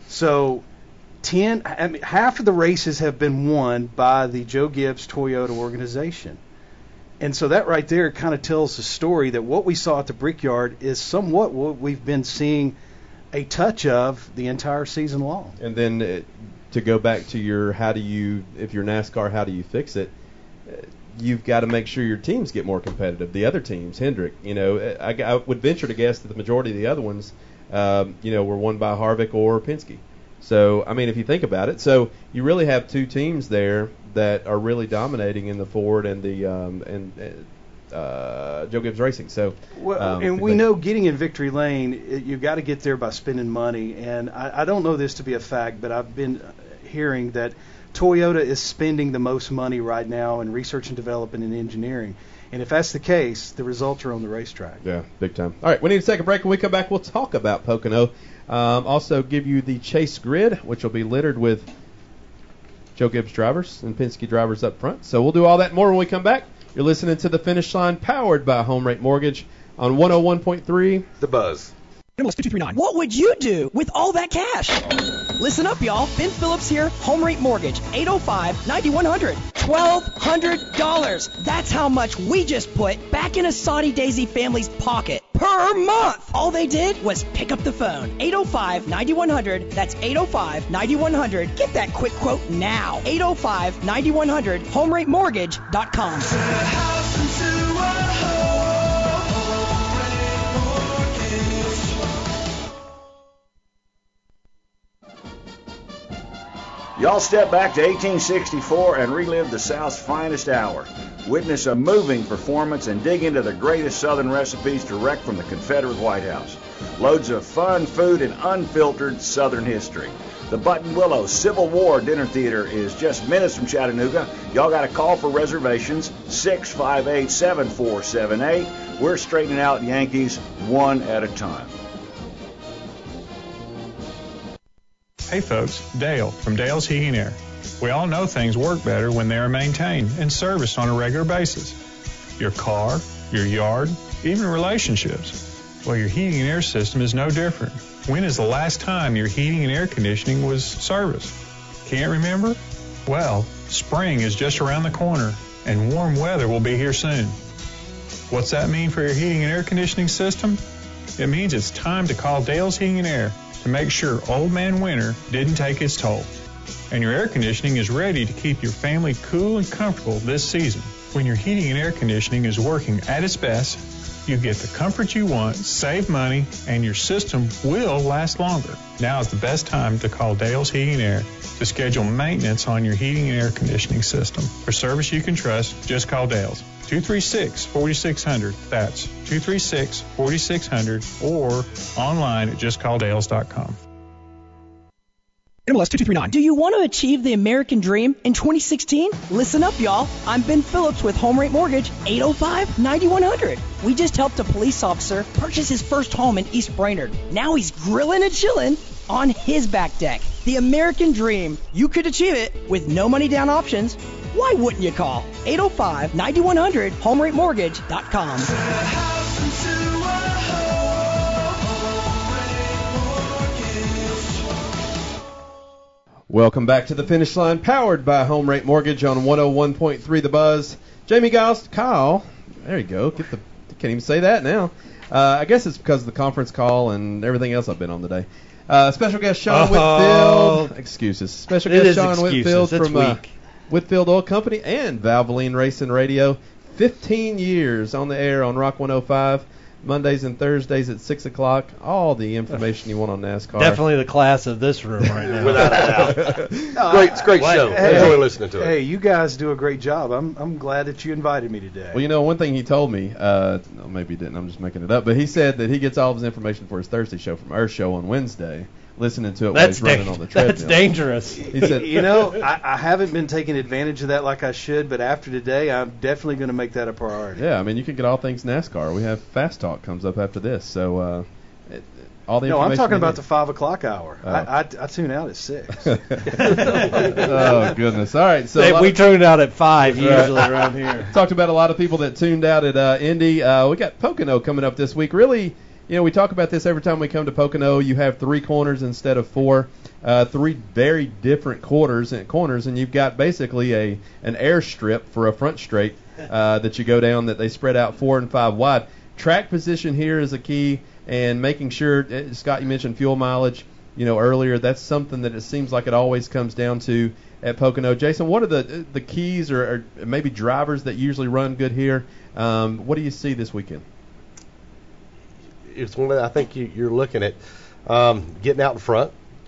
So ten, I mean, half of the races have been won by the Joe Gibbs Toyota organization. And so that right there kind of tells the story that what we saw at the Brickyard is somewhat what we've been seeing a touch of the entire season long. And then uh, to go back to your how do you, if you're NASCAR, how do you fix it? Uh, you've got to make sure your teams get more competitive. The other teams, Hendrick, you know, I, I would venture to guess that the majority of the other ones, um, you know, were won by Harvick or Penske. So, I mean, if you think about it, so you really have two teams there that are really dominating in the Ford and the um, and uh, uh, Joe Gibbs Racing. So, well, um, and we know getting in victory lane, it, you've got to get there by spending money. And I, I don't know this to be a fact, but I've been hearing that Toyota is spending the most money right now in research and development and engineering. And if that's the case, the results are on the racetrack. Yeah, big time. All right, we need to take a break. When we come back, we'll talk about Pocono. Um, also give you the Chase Grid, which will be littered with Joe Gibbs drivers and Penske drivers up front. So we'll do all that and more when we come back. You're listening to The Finish Line, powered by Home Rate Mortgage on one oh one point three The Buzz. two two three nine. What would you do with all that cash? Listen up, y'all. Ben Phillips here, Home Rate Mortgage, eight oh five, nine one hundred. twelve hundred dollars. That's how much we just put back in a Saudi Daisy family's pocket per month. All they did was pick up the phone. eight oh five, nine one hundred. That's eight oh five, nine one hundred. Get that quick quote now. eight oh five, nine one hundred. home rate mortgage dot com. Y'all step back to eighteen sixty-four and relive the South's finest hour. Witness a moving performance and dig into the greatest Southern recipes direct from the Confederate White House. Loads of fun, food, and unfiltered Southern history. The Button Willow Civil War Dinner Theater is just minutes from Chattanooga. Y'all got to call for reservations, six five eight, seven four seven eight. We're straightening out Yankees one at a time. Hey folks, Dale from Dale's Heating and Air. We all know things work better when they are maintained and serviced on a regular basis. Your car, your yard, even relationships. Well, your heating and air system is no different. When is the last time your heating and air conditioning was serviced? Can't remember? Well, spring is just around the corner and warm weather will be here soon. What's that mean for your heating and air conditioning system? It means it's time to call Dale's Heating and Air to make sure Old Man Winter didn't take its toll. And your air conditioning is ready to keep your family cool and comfortable this season. When your heating and air conditioning is working at its best, you get the comfort you want, save money, and your system will last longer. Now is the best time to call Dale's Heating and Air to schedule maintenance on your heating and air conditioning system. For service you can trust, just call Dale's. two three six, four six zero zero. That's two three six, four six zero zero or online at just call dales dot com. M L S two two three nine. Do you want to achieve the American dream in twenty sixteen? Listen up, y'all. I'm Ben Phillips with Home Rate Mortgage, eight oh five, nine one hundred. We just helped a police officer purchase his first home in East Brainerd. Now he's grilling and chilling on his back deck. The American dream. You could achieve it with no money down options. Why wouldn't you call? eight oh five, nine one hundred, home rate mortgage dot com. Welcome back to The Finish Line, powered by Home Rate Mortgage on one oh one point three The Buzz. Jamie Giles, Kyle, there you go. Get the can't even say that now. Uh, I guess it's because of the conference call and everything else I've been on today. Uh, special guest Sean Oh. Whitfield. Excuses. Special It guest is Sean excuses. Whitfield It's from uh, weak. Whitfield Oil Company and Valvoline Racing Radio. fifteen years on the air on Rock one oh five. Mondays and Thursdays at six o'clock. All the information you want on NASCAR. Definitely the class of this room right now. Without a doubt. No, Great, it's a great What? show. Hey, Enjoy listening to it. Hey, you guys do a great job. I'm I'm glad that you invited me today. Well, you know, one thing he told me, uh, no, maybe he didn't, I'm just making it up, but he said that he gets all of his information for his Thursday show from our show on Wednesday, listening to it while That's, he's running da- on the treadmill. that's dangerous. He said, you know, I, I haven't been taking advantage of that like I should, but after today, I'm definitely going to make that a priority. yeah, I mean, you can get all things NASCAR. We have Fast Talk comes up after this, so uh, it, all the No, I'm information talking you about need. the five o'clock hour. Oh. I, I I tune out at six. Oh, goodness. All right, so Hey, a lot we of- tuned out at five Right. usually around here. Talked about a lot of people that tuned out at uh, Indy. Uh, we got Pocono coming up this week. Really, you know, we talk about this every time we come to Pocono. You have three corners instead of four, uh, three very different quarters and corners, and you've got basically a an airstrip for a front straight uh, that you go down that they spread out four and five wide. Track position here is a key, and making sure. Uh, Scott, you mentioned fuel mileage. You know, earlier, that's something that it seems like it always comes down to at Pocono. Jason, what are the the keys or, or maybe drivers that usually run good here? Um, what do you see this weekend? It's one that I think you, you're looking at um, getting out in front,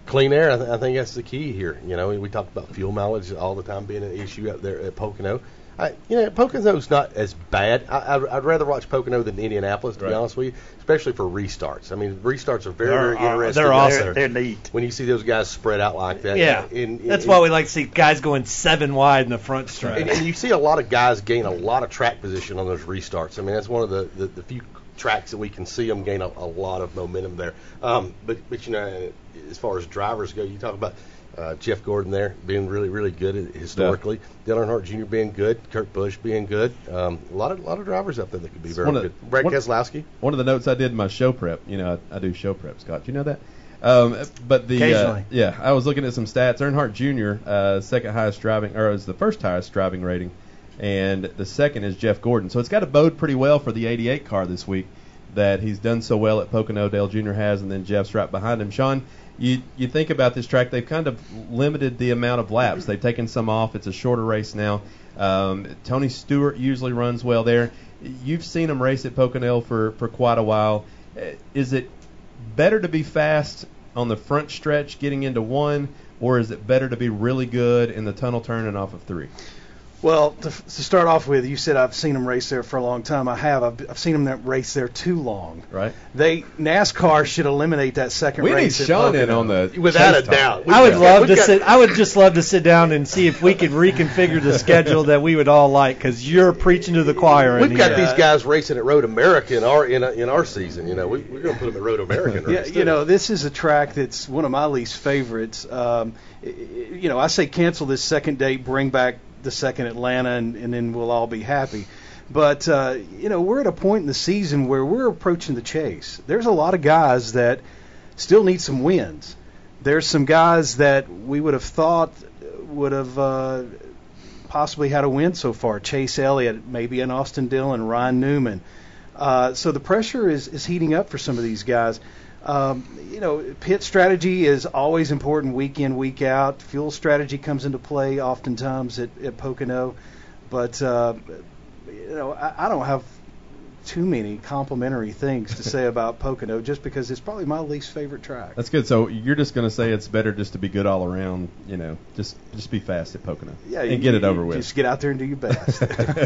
Clean air, I, th- I think that's the key here. You know, we talk about fuel mileage all the time being an issue up there at Pocono. I, you know, Pocono's not as bad. I, I'd, I'd rather watch Pocono than Indianapolis, to right. be honest with you, especially for restarts. I mean, restarts are very, They're, very interesting. they're awesome. They're, they're neat. When you see those guys spread out like that. Yeah, in, in, that's in, why we like to see guys going seven wide in the front stretch. And, and you see a lot of guys gain a lot of track position on those restarts. I mean, that's one of the, the, the few tracks that we can see them gain a, a lot of momentum there. Um, but, but, you know, as far as drivers go, you talk about uh, Jeff Gordon there being really, really good historically. Yeah. Dale Earnhardt Junior being good. Kurt Busch being good. Um, a lot of a lot of drivers up there that could be very one of, good. Brad one, Keselowski. One of the notes I did in my show prep, you know, I, I do show prep, Scott. Do you know that? Um, but the Occasionally. Uh, yeah, I was looking at some stats. Earnhardt Junior, uh, second highest driving, or is the first highest driving rating, and the second is Jeff Gordon. So it's got to bode pretty well for the eighty-eight car this week that he's done so well at Pocono. Dale Junior has, and then Jeff's right behind him. Sean, you you think about this track, they've kind of limited the amount of laps. They've taken some off. It's a shorter race now. Um, Tony Stewart usually runs well there. You've seen him race at Pocono for, for quite a while. Is it better to be fast on the front stretch getting into one, or is it better to be really good in the tunnel turning off of three? Well, to, to start off with, you said I've seen them race there for a long time. I have. I've, I've seen them race there too long. Right. They NASCAR should eliminate that second we race. We need Sean in on the without a doubt. I would love to sit. I would just love to sit down and see if we could reconfigure the schedule that we would all like, because you're preaching to the choir. We've got here. these guys racing at Road America in our in, in our season. You know, we, we're going to put them at Road America. Yeah, you know, this is a track that's one of my least favorites. Um, you know, I say cancel this second date, bring back the second Atlanta, and, and then we'll all be happy. But, uh, you know, we're at a point in the season where we're approaching the chase. There's a lot of guys that still need some wins. There's some guys that we would have thought would have uh, possibly had a win so far. Chase Elliott, maybe an Austin Dillon, Ryan Newman. Uh, so the pressure is, is heating up for some of these guys. Um, you know, pit strategy is always important week in, week out. Fuel strategy comes into play oftentimes at, at Pocono. But, uh, you know, I, I don't have too many complimentary things to say about Pocono, just because it's probably my least favorite track. That's good. So you're just going to say it's better just to be good all around, you know, just just be fast at Pocono. Yeah, and you, get it over you with. Just get out there and do your best.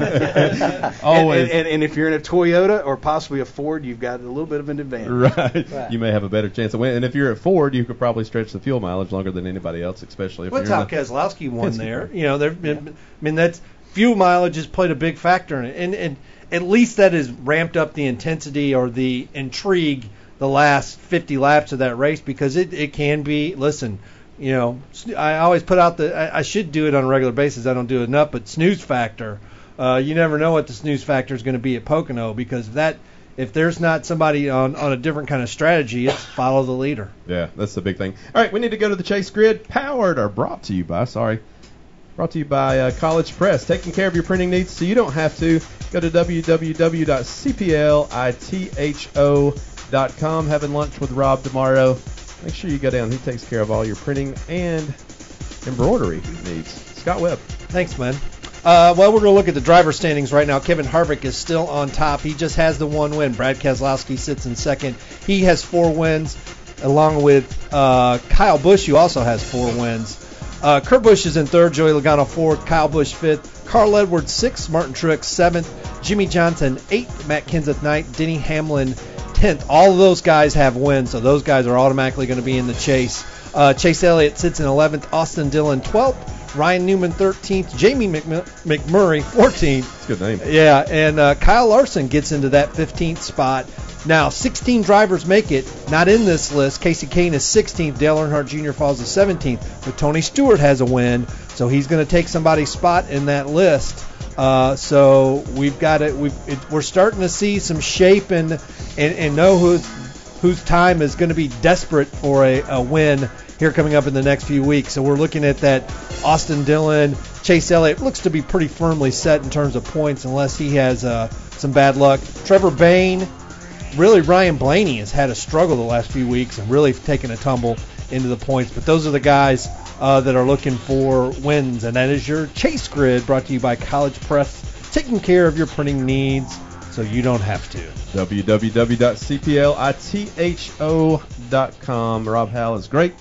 Always. And, and, and if you're in a Toyota or possibly a Ford, you've got a little bit of an advantage. Right. right. You may have a better chance of winning. And if you're at Ford, you could probably stretch the fuel mileage longer than anybody else, especially if well, you're Tom in the Keselowski won Penske there. car. You know, there. Yeah. I mean, that's fuel mileage has played a big factor in it, and and at least that has ramped up the intensity or the intrigue the last fifty laps of that race, because it, it can be, listen, you know, I always put out the, I, I should do it on a regular basis, I don't do it enough, but snooze factor. Uh, you never know what the snooze factor is going to be at Pocono, because that, if there's not somebody on, on a different kind of strategy, it's follow the leader. Yeah, that's the big thing. All right, we need to go to the Chase Grid, powered or brought to you by, sorry, brought to you by uh, College Press, taking care of your printing needs so you don't have to. Go to w w w dot c p l i t h o dot com. Having lunch with Rob tomorrow. Make sure you go down. He takes care of all your printing and embroidery needs. Scott Webb. Thanks, man. Uh, well, we're going to look at the driver standings right now. Kevin Harvick is still on top. He just has the one win. Brad Keselowski sits in second. He has four wins, along with uh, Kyle Busch, who also has four wins. Uh, Kurt Busch is in third, Joey Logano fourth, Kyle Busch fifth, Carl Edwards sixth, Martin Truex seventh, Jimmy Johnson eighth, Matt Kenseth ninth, Denny Hamlin tenth. All of those guys have wins, so those guys are automatically going to be in the chase. Uh, Chase Elliott sits in eleventh, Austin Dillon twelfth, Ryan Newman thirteenth, Jamie McM- McMurray fourteenth. That's a good name. Yeah, and uh, Kyle Larson gets into that fifteenth spot. Now, sixteen drivers make it, not in this list. Casey Kane is sixteenth. Dale Earnhardt Junior falls to seventeenth. But Tony Stewart has a win, so he's going to take somebody's spot in that list. Uh, so we've got it. We've, it. We're starting to see some shape and and, and know whose whose time is going to be desperate for a, a win here coming up in the next few weeks. So we're looking at that Austin Dillon, Chase Elliott looks to be pretty firmly set in terms of points, unless he has uh, some bad luck. Trevor Bayne. Really, Ryan Blaney has had a struggle the last few weeks and really taken a tumble into the points. But those are the guys uh, that are looking for wins. And that is your Chase Grid, brought to you by College Press, taking care of your printing needs so you don't have to. w w w dot c p l i t h o dot com. Rob Howell is great.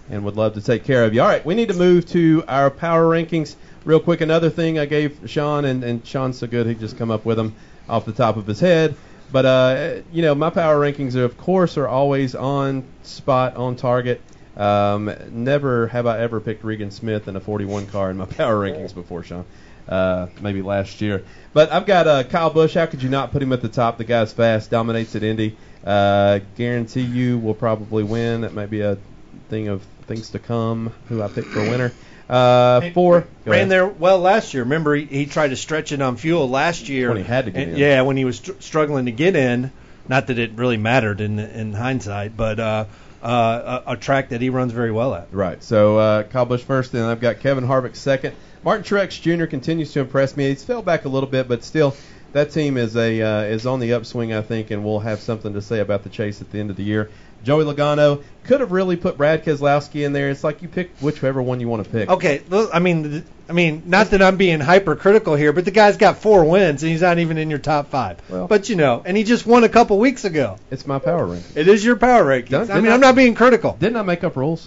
and would love to take care of you. All right, we need to move to our power rankings real quick. Another thing I gave Sean, and, and Sean's so good he just come up with them off the top of his head. But, uh, you know, my power rankings, are, of course, are always on spot, on target. Um, never have I ever picked Regan Smith in a forty-one car in my power rankings before, Sean. Uh, maybe last year. But I've got uh, Kyle Busch. How could you not put him at the top? The guy's fast, dominates at Indy. Uh, guarantee you will probably win. That might be a thing of things to come, who I picked for winner. Uh, four. Ran there well last year. Remember, he, he tried to stretch it on fuel last year. When he had to get and, in. Yeah, when he was str- struggling to get in. Not that it really mattered in in hindsight, but uh, uh, a, a track that he runs very well at. Right. So uh, Kyle Busch first, and I've got Kevin Harvick second. Martin Truex Junior continues to impress me. He's fell back a little bit, but still, that team is a uh, is on the upswing, I think, and we'll have something to say about the chase at the end of the year. Joey Logano could have really put Brad Keselowski in there. It's like you pick whichever one you want to pick. Okay, I mean, I mean, not that I'm being hypercritical here, but the guy's got four wins and he's not even in your top five. Well, but you know, and he just won a couple weeks ago. It's my power ranking. It is your power rankings. Didn't I mean, I- I'm not being critical. Didn't I make up rules?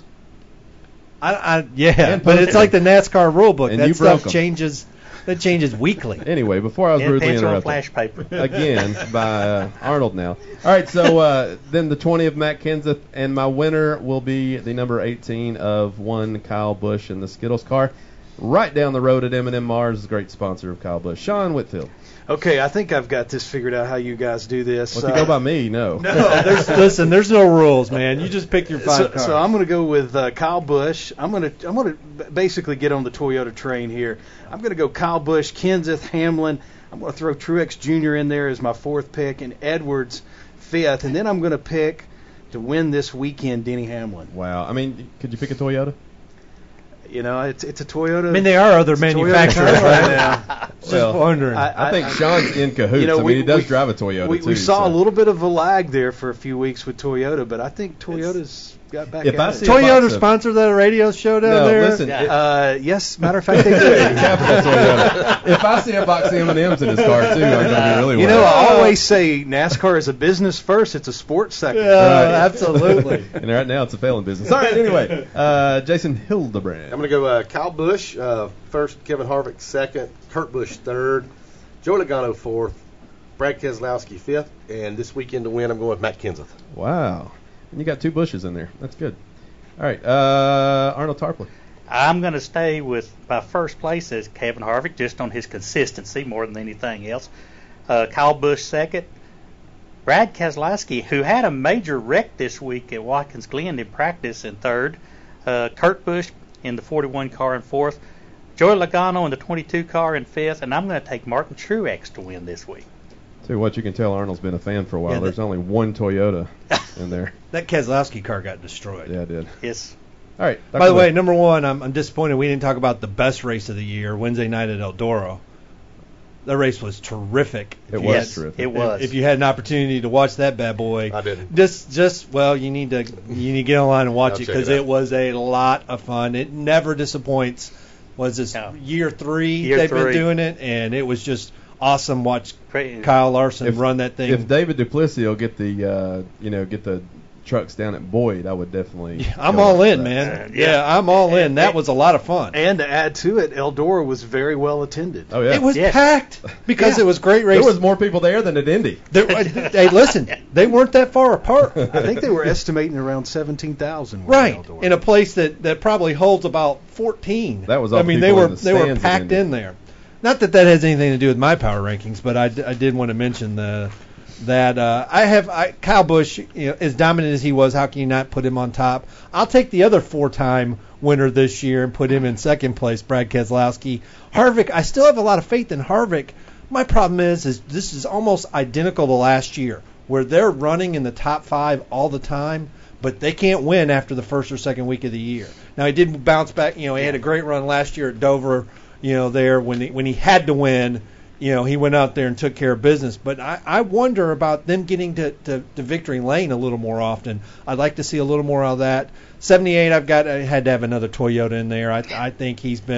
I, I yeah, And but it's posted like the NASCAR rule book. And that you broke stuff 'em. changes. That changes weekly. Anyway, before I was And rudely pencil and interrupted. flash paper. Again, by uh, Arnold now. All right, so uh, then the twenty of Matt Kenseth, and my winner will be the number eighteen of one Kyle Busch in the Skittles car. Right down the road at M and M Mars, a great sponsor of Kyle Busch. Sean Whitfield. Okay, I think I've got this figured out how you guys do this. Well, if you go by me, no. No, there's, listen, there's no rules, man. You just pick your five So, cars. so I'm going to go with uh, Kyle Busch. I'm going to I'm going to basically get on the Toyota train here. I'm going to go Kyle Busch, Kenseth, Hamlin. I'm going to throw Truex Junior in there as my fourth pick, and Edwards fifth, and then I'm going to pick to win this weekend Denny Hamlin. Wow. I mean, could you pick a Toyota? You know, it's it's a Toyota. I mean, there are other it's a Toyota manufacturers car right now. Just Well, wondering. I, think Sean's in cahoots. You know, I mean, we- he does we- drive a Toyota, We, too. we saw so. a little bit of a lag there for a few weeks with Toyota, but I think Toyota's got back If at I it. see a box Toyota of- sponsor that radio show down No, there? listen. it- Uh, yes, matter of fact, they do. Capital Toyota. If I see a box of M and M's in his car, too, I'm going to be really You know, worried. I always say NASCAR is a business first; it's a sports second. Yeah, absolutely. And right now, it's a failing business. All right, anyway. Uh, Jason Hildebrand. I'm going to go uh, Kyle Busch uh, first, Kevin Harvick second, Kurt Busch third, Joey Logano fourth, Brad Keselowski fifth, and this weekend to win, I'm going with Matt Kenseth. Wow. And you got two Bushes in there. That's good. All right. Uh, Arnold Tarpley. I'm going to stay with my first place as Kevin Harvick, just on his consistency more than anything else. Uh, Kyle Busch second. Brad Keselowski, who had a major wreck this week at Watkins Glen in practice, in third. Uh, Kurt Busch in the forty-one car in fourth. Joey Logano in the twenty-two car in fifth. And I'm going to take Martin Truex to win this week. Tell you what, you can tell Arnold's been a fan for a while. Yeah, that- There's only one Toyota in there. That Keselowski car got destroyed. Yeah, it did. Yes. All right. By Doctor the way, Lee. number one, I'm, I'm disappointed we didn't talk about the best race of the year, Wednesday night at Eldora. That race was terrific. It If you was had- terrific. It was. If, if you had an opportunity to watch that bad boy, I didn't. Just, just well, you need to you need to get online and watch I'll it check because it it, out. was a lot of fun. It never disappoints. Was this No. year three Year they've been three. doing it, and it was just awesome. Watch Great. Kyle Larson If- run that thing. If David Duplessis will get the, uh, you know, get the trucks down at Boyd, I would definitely. Yeah, I'm go all watch in, that. man. Uh, yeah. yeah. I'm all in. That was a lot of fun. And to add to it, Eldora was very well attended. Oh yeah. It was Yes. packed because Yeah. it was great There race. was more people there than at Indy. There, hey, listen, they weren't that far apart. I think they were estimating around seventeen thousand. Right, in a place that, that probably holds about fourteen. That was all I the mean, they people were in the they were stands at packed Indy. in there. Not that that has anything to do with my power rankings, but I, d- I did want to mention the that uh, I have I, Kyle Busch, you know, as dominant as he was. How can you not put him on top? I'll take the other four-time winner this year and put him in second place, Brad Keselowski. Harvick, I still have a lot of faith in Harvick. My problem is, is this is almost identical to last year, where they're running in the top five all the time, but they can't win after the first or second week of the year. Now he did bounce back. You know, he had a great run last year at Dover. You know, there when he, when he had to win. You know, he went out there and took care of business. But I, I wonder about them getting to, to, to victory lane a little more often. I'd like to see a little more of that. seventy-eight, I've got I had to have another Toyota in there. I, I think he's been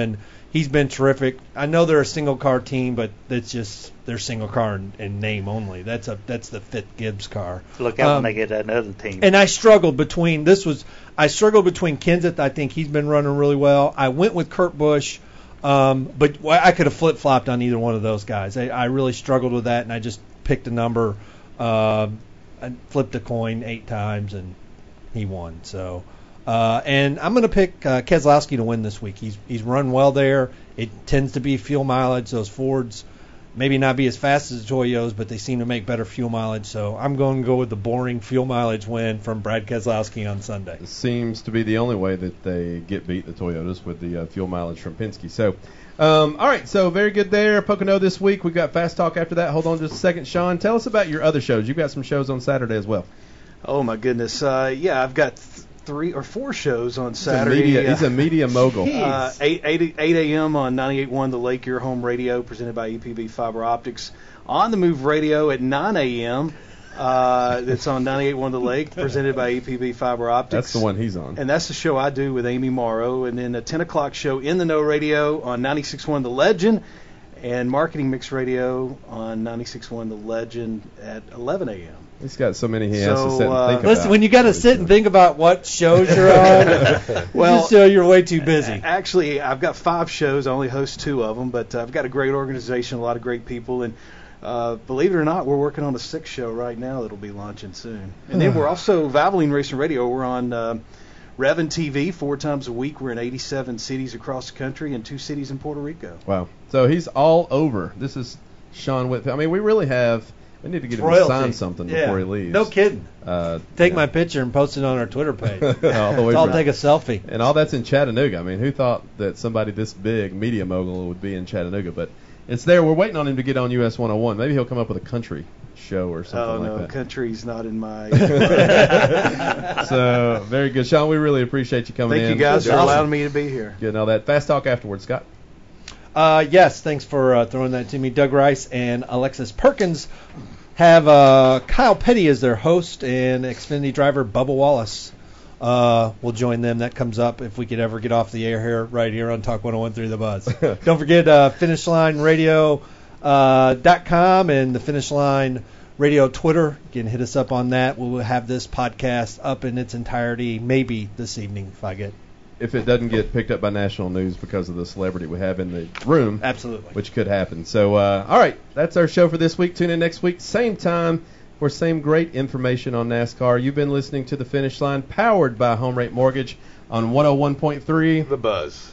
he's been terrific. I know they're a single car team, but it's just they're single car in, in name only. That's a that's the Fit Gibbs car. Look out um, when they get another team. And I struggled between this was I struggled between Kenseth. I think he's been running really well. I went with Kurt Busch, um, but I could have flip flopped on either one of those guys. I, I really struggled with that, and I just picked a number. Uh, I flipped a coin eight times, and he won. So. Uh, and I'm going to pick uh, Keselowski to win this week. He's he's run well there. It tends to be fuel mileage. Those Fords maybe not be as fast as the Toyotas, but they seem to make better fuel mileage. So I'm going to go with the boring fuel mileage win from Brad Keselowski on Sunday. It seems to be the only way that they get beat, the Toyotas, with the uh, fuel mileage from Penske. So, um, all right, so very good there. Pocono this week. We've got Fast Talk after that. Hold on just a second. Sean, tell us about your other shows. You've got some shows on Saturday as well. Oh, my goodness. Uh, yeah, I've got th- three or four shows on Saturday. He's a media, he's a media mogul. Uh, eight, eight, eight a.m. on ninety-eight point one The Lake, Your Home Radio, presented by E P B Fiber Optics. On the Move Radio at nine a.m. Uh, it's on ninety-eight point one The Lake, presented by E P B Fiber Optics. That's the one he's on. And that's the show I do with Amy Morrow. And then a ten o'clock show in the Know Radio on ninety-six point one The Legend, and Marketing Mix Radio on ninety-six point one The Legend at eleven a.m. He's got so many he so, has to sit and uh, think Listen, about. when you got to sit and think about what shows you're on, well, just show you're way too busy. Actually, I've got five shows. I only host two of them, but uh, I've got a great organization, a lot of great people, and uh, believe it or not, we're working on a sixth show right now that'll be launching soon. And then we're also Valvoline Racing Radio. We're on uh, Revin T V four times a week. We're in eighty-seven cities across the country and two cities in Puerto Rico. Wow. So he's all over. This is Sean Whitfield. I mean, we really have... We need to get him Royalty. to sign something yeah. before he leaves. No kidding. Uh, take yeah. my picture and post it on our Twitter page. all the way I'll from, take a selfie. And all that's in Chattanooga. I mean, who thought that somebody this big, media mogul, would be in Chattanooga? But it's there. We're waiting on him to get on U S one oh one. Maybe he'll come up with a country show or something oh, like no, that. country's not in my... So, very good. Sean, we really appreciate you coming Thank in. you guys for awesome. allowing me to be here. Getting all that. Fast Talk afterwards, Scott. Uh, yes, thanks for uh, throwing that to me. Doug Rice and Alexis Perkins have uh, Kyle Petty as their host, and Xfinity driver Bubba Wallace uh, will join them. That comes up if we could ever get off the air here, right here on Talk one oh one through the Buzz. Don't forget uh, finish line radio dot com uh, and the Finish Line Radio Twitter. You can hit us up on that. We will have this podcast up in its entirety maybe this evening if I get If it doesn't get picked up by national news because of the celebrity we have in the room. Absolutely. Which could happen. So, uh, all right, that's our show for this week. Tune in next week, same time, for same great information on NASCAR. You've been listening to The Finish Line, powered by Home Rate Mortgage on one oh one point three The Buzz.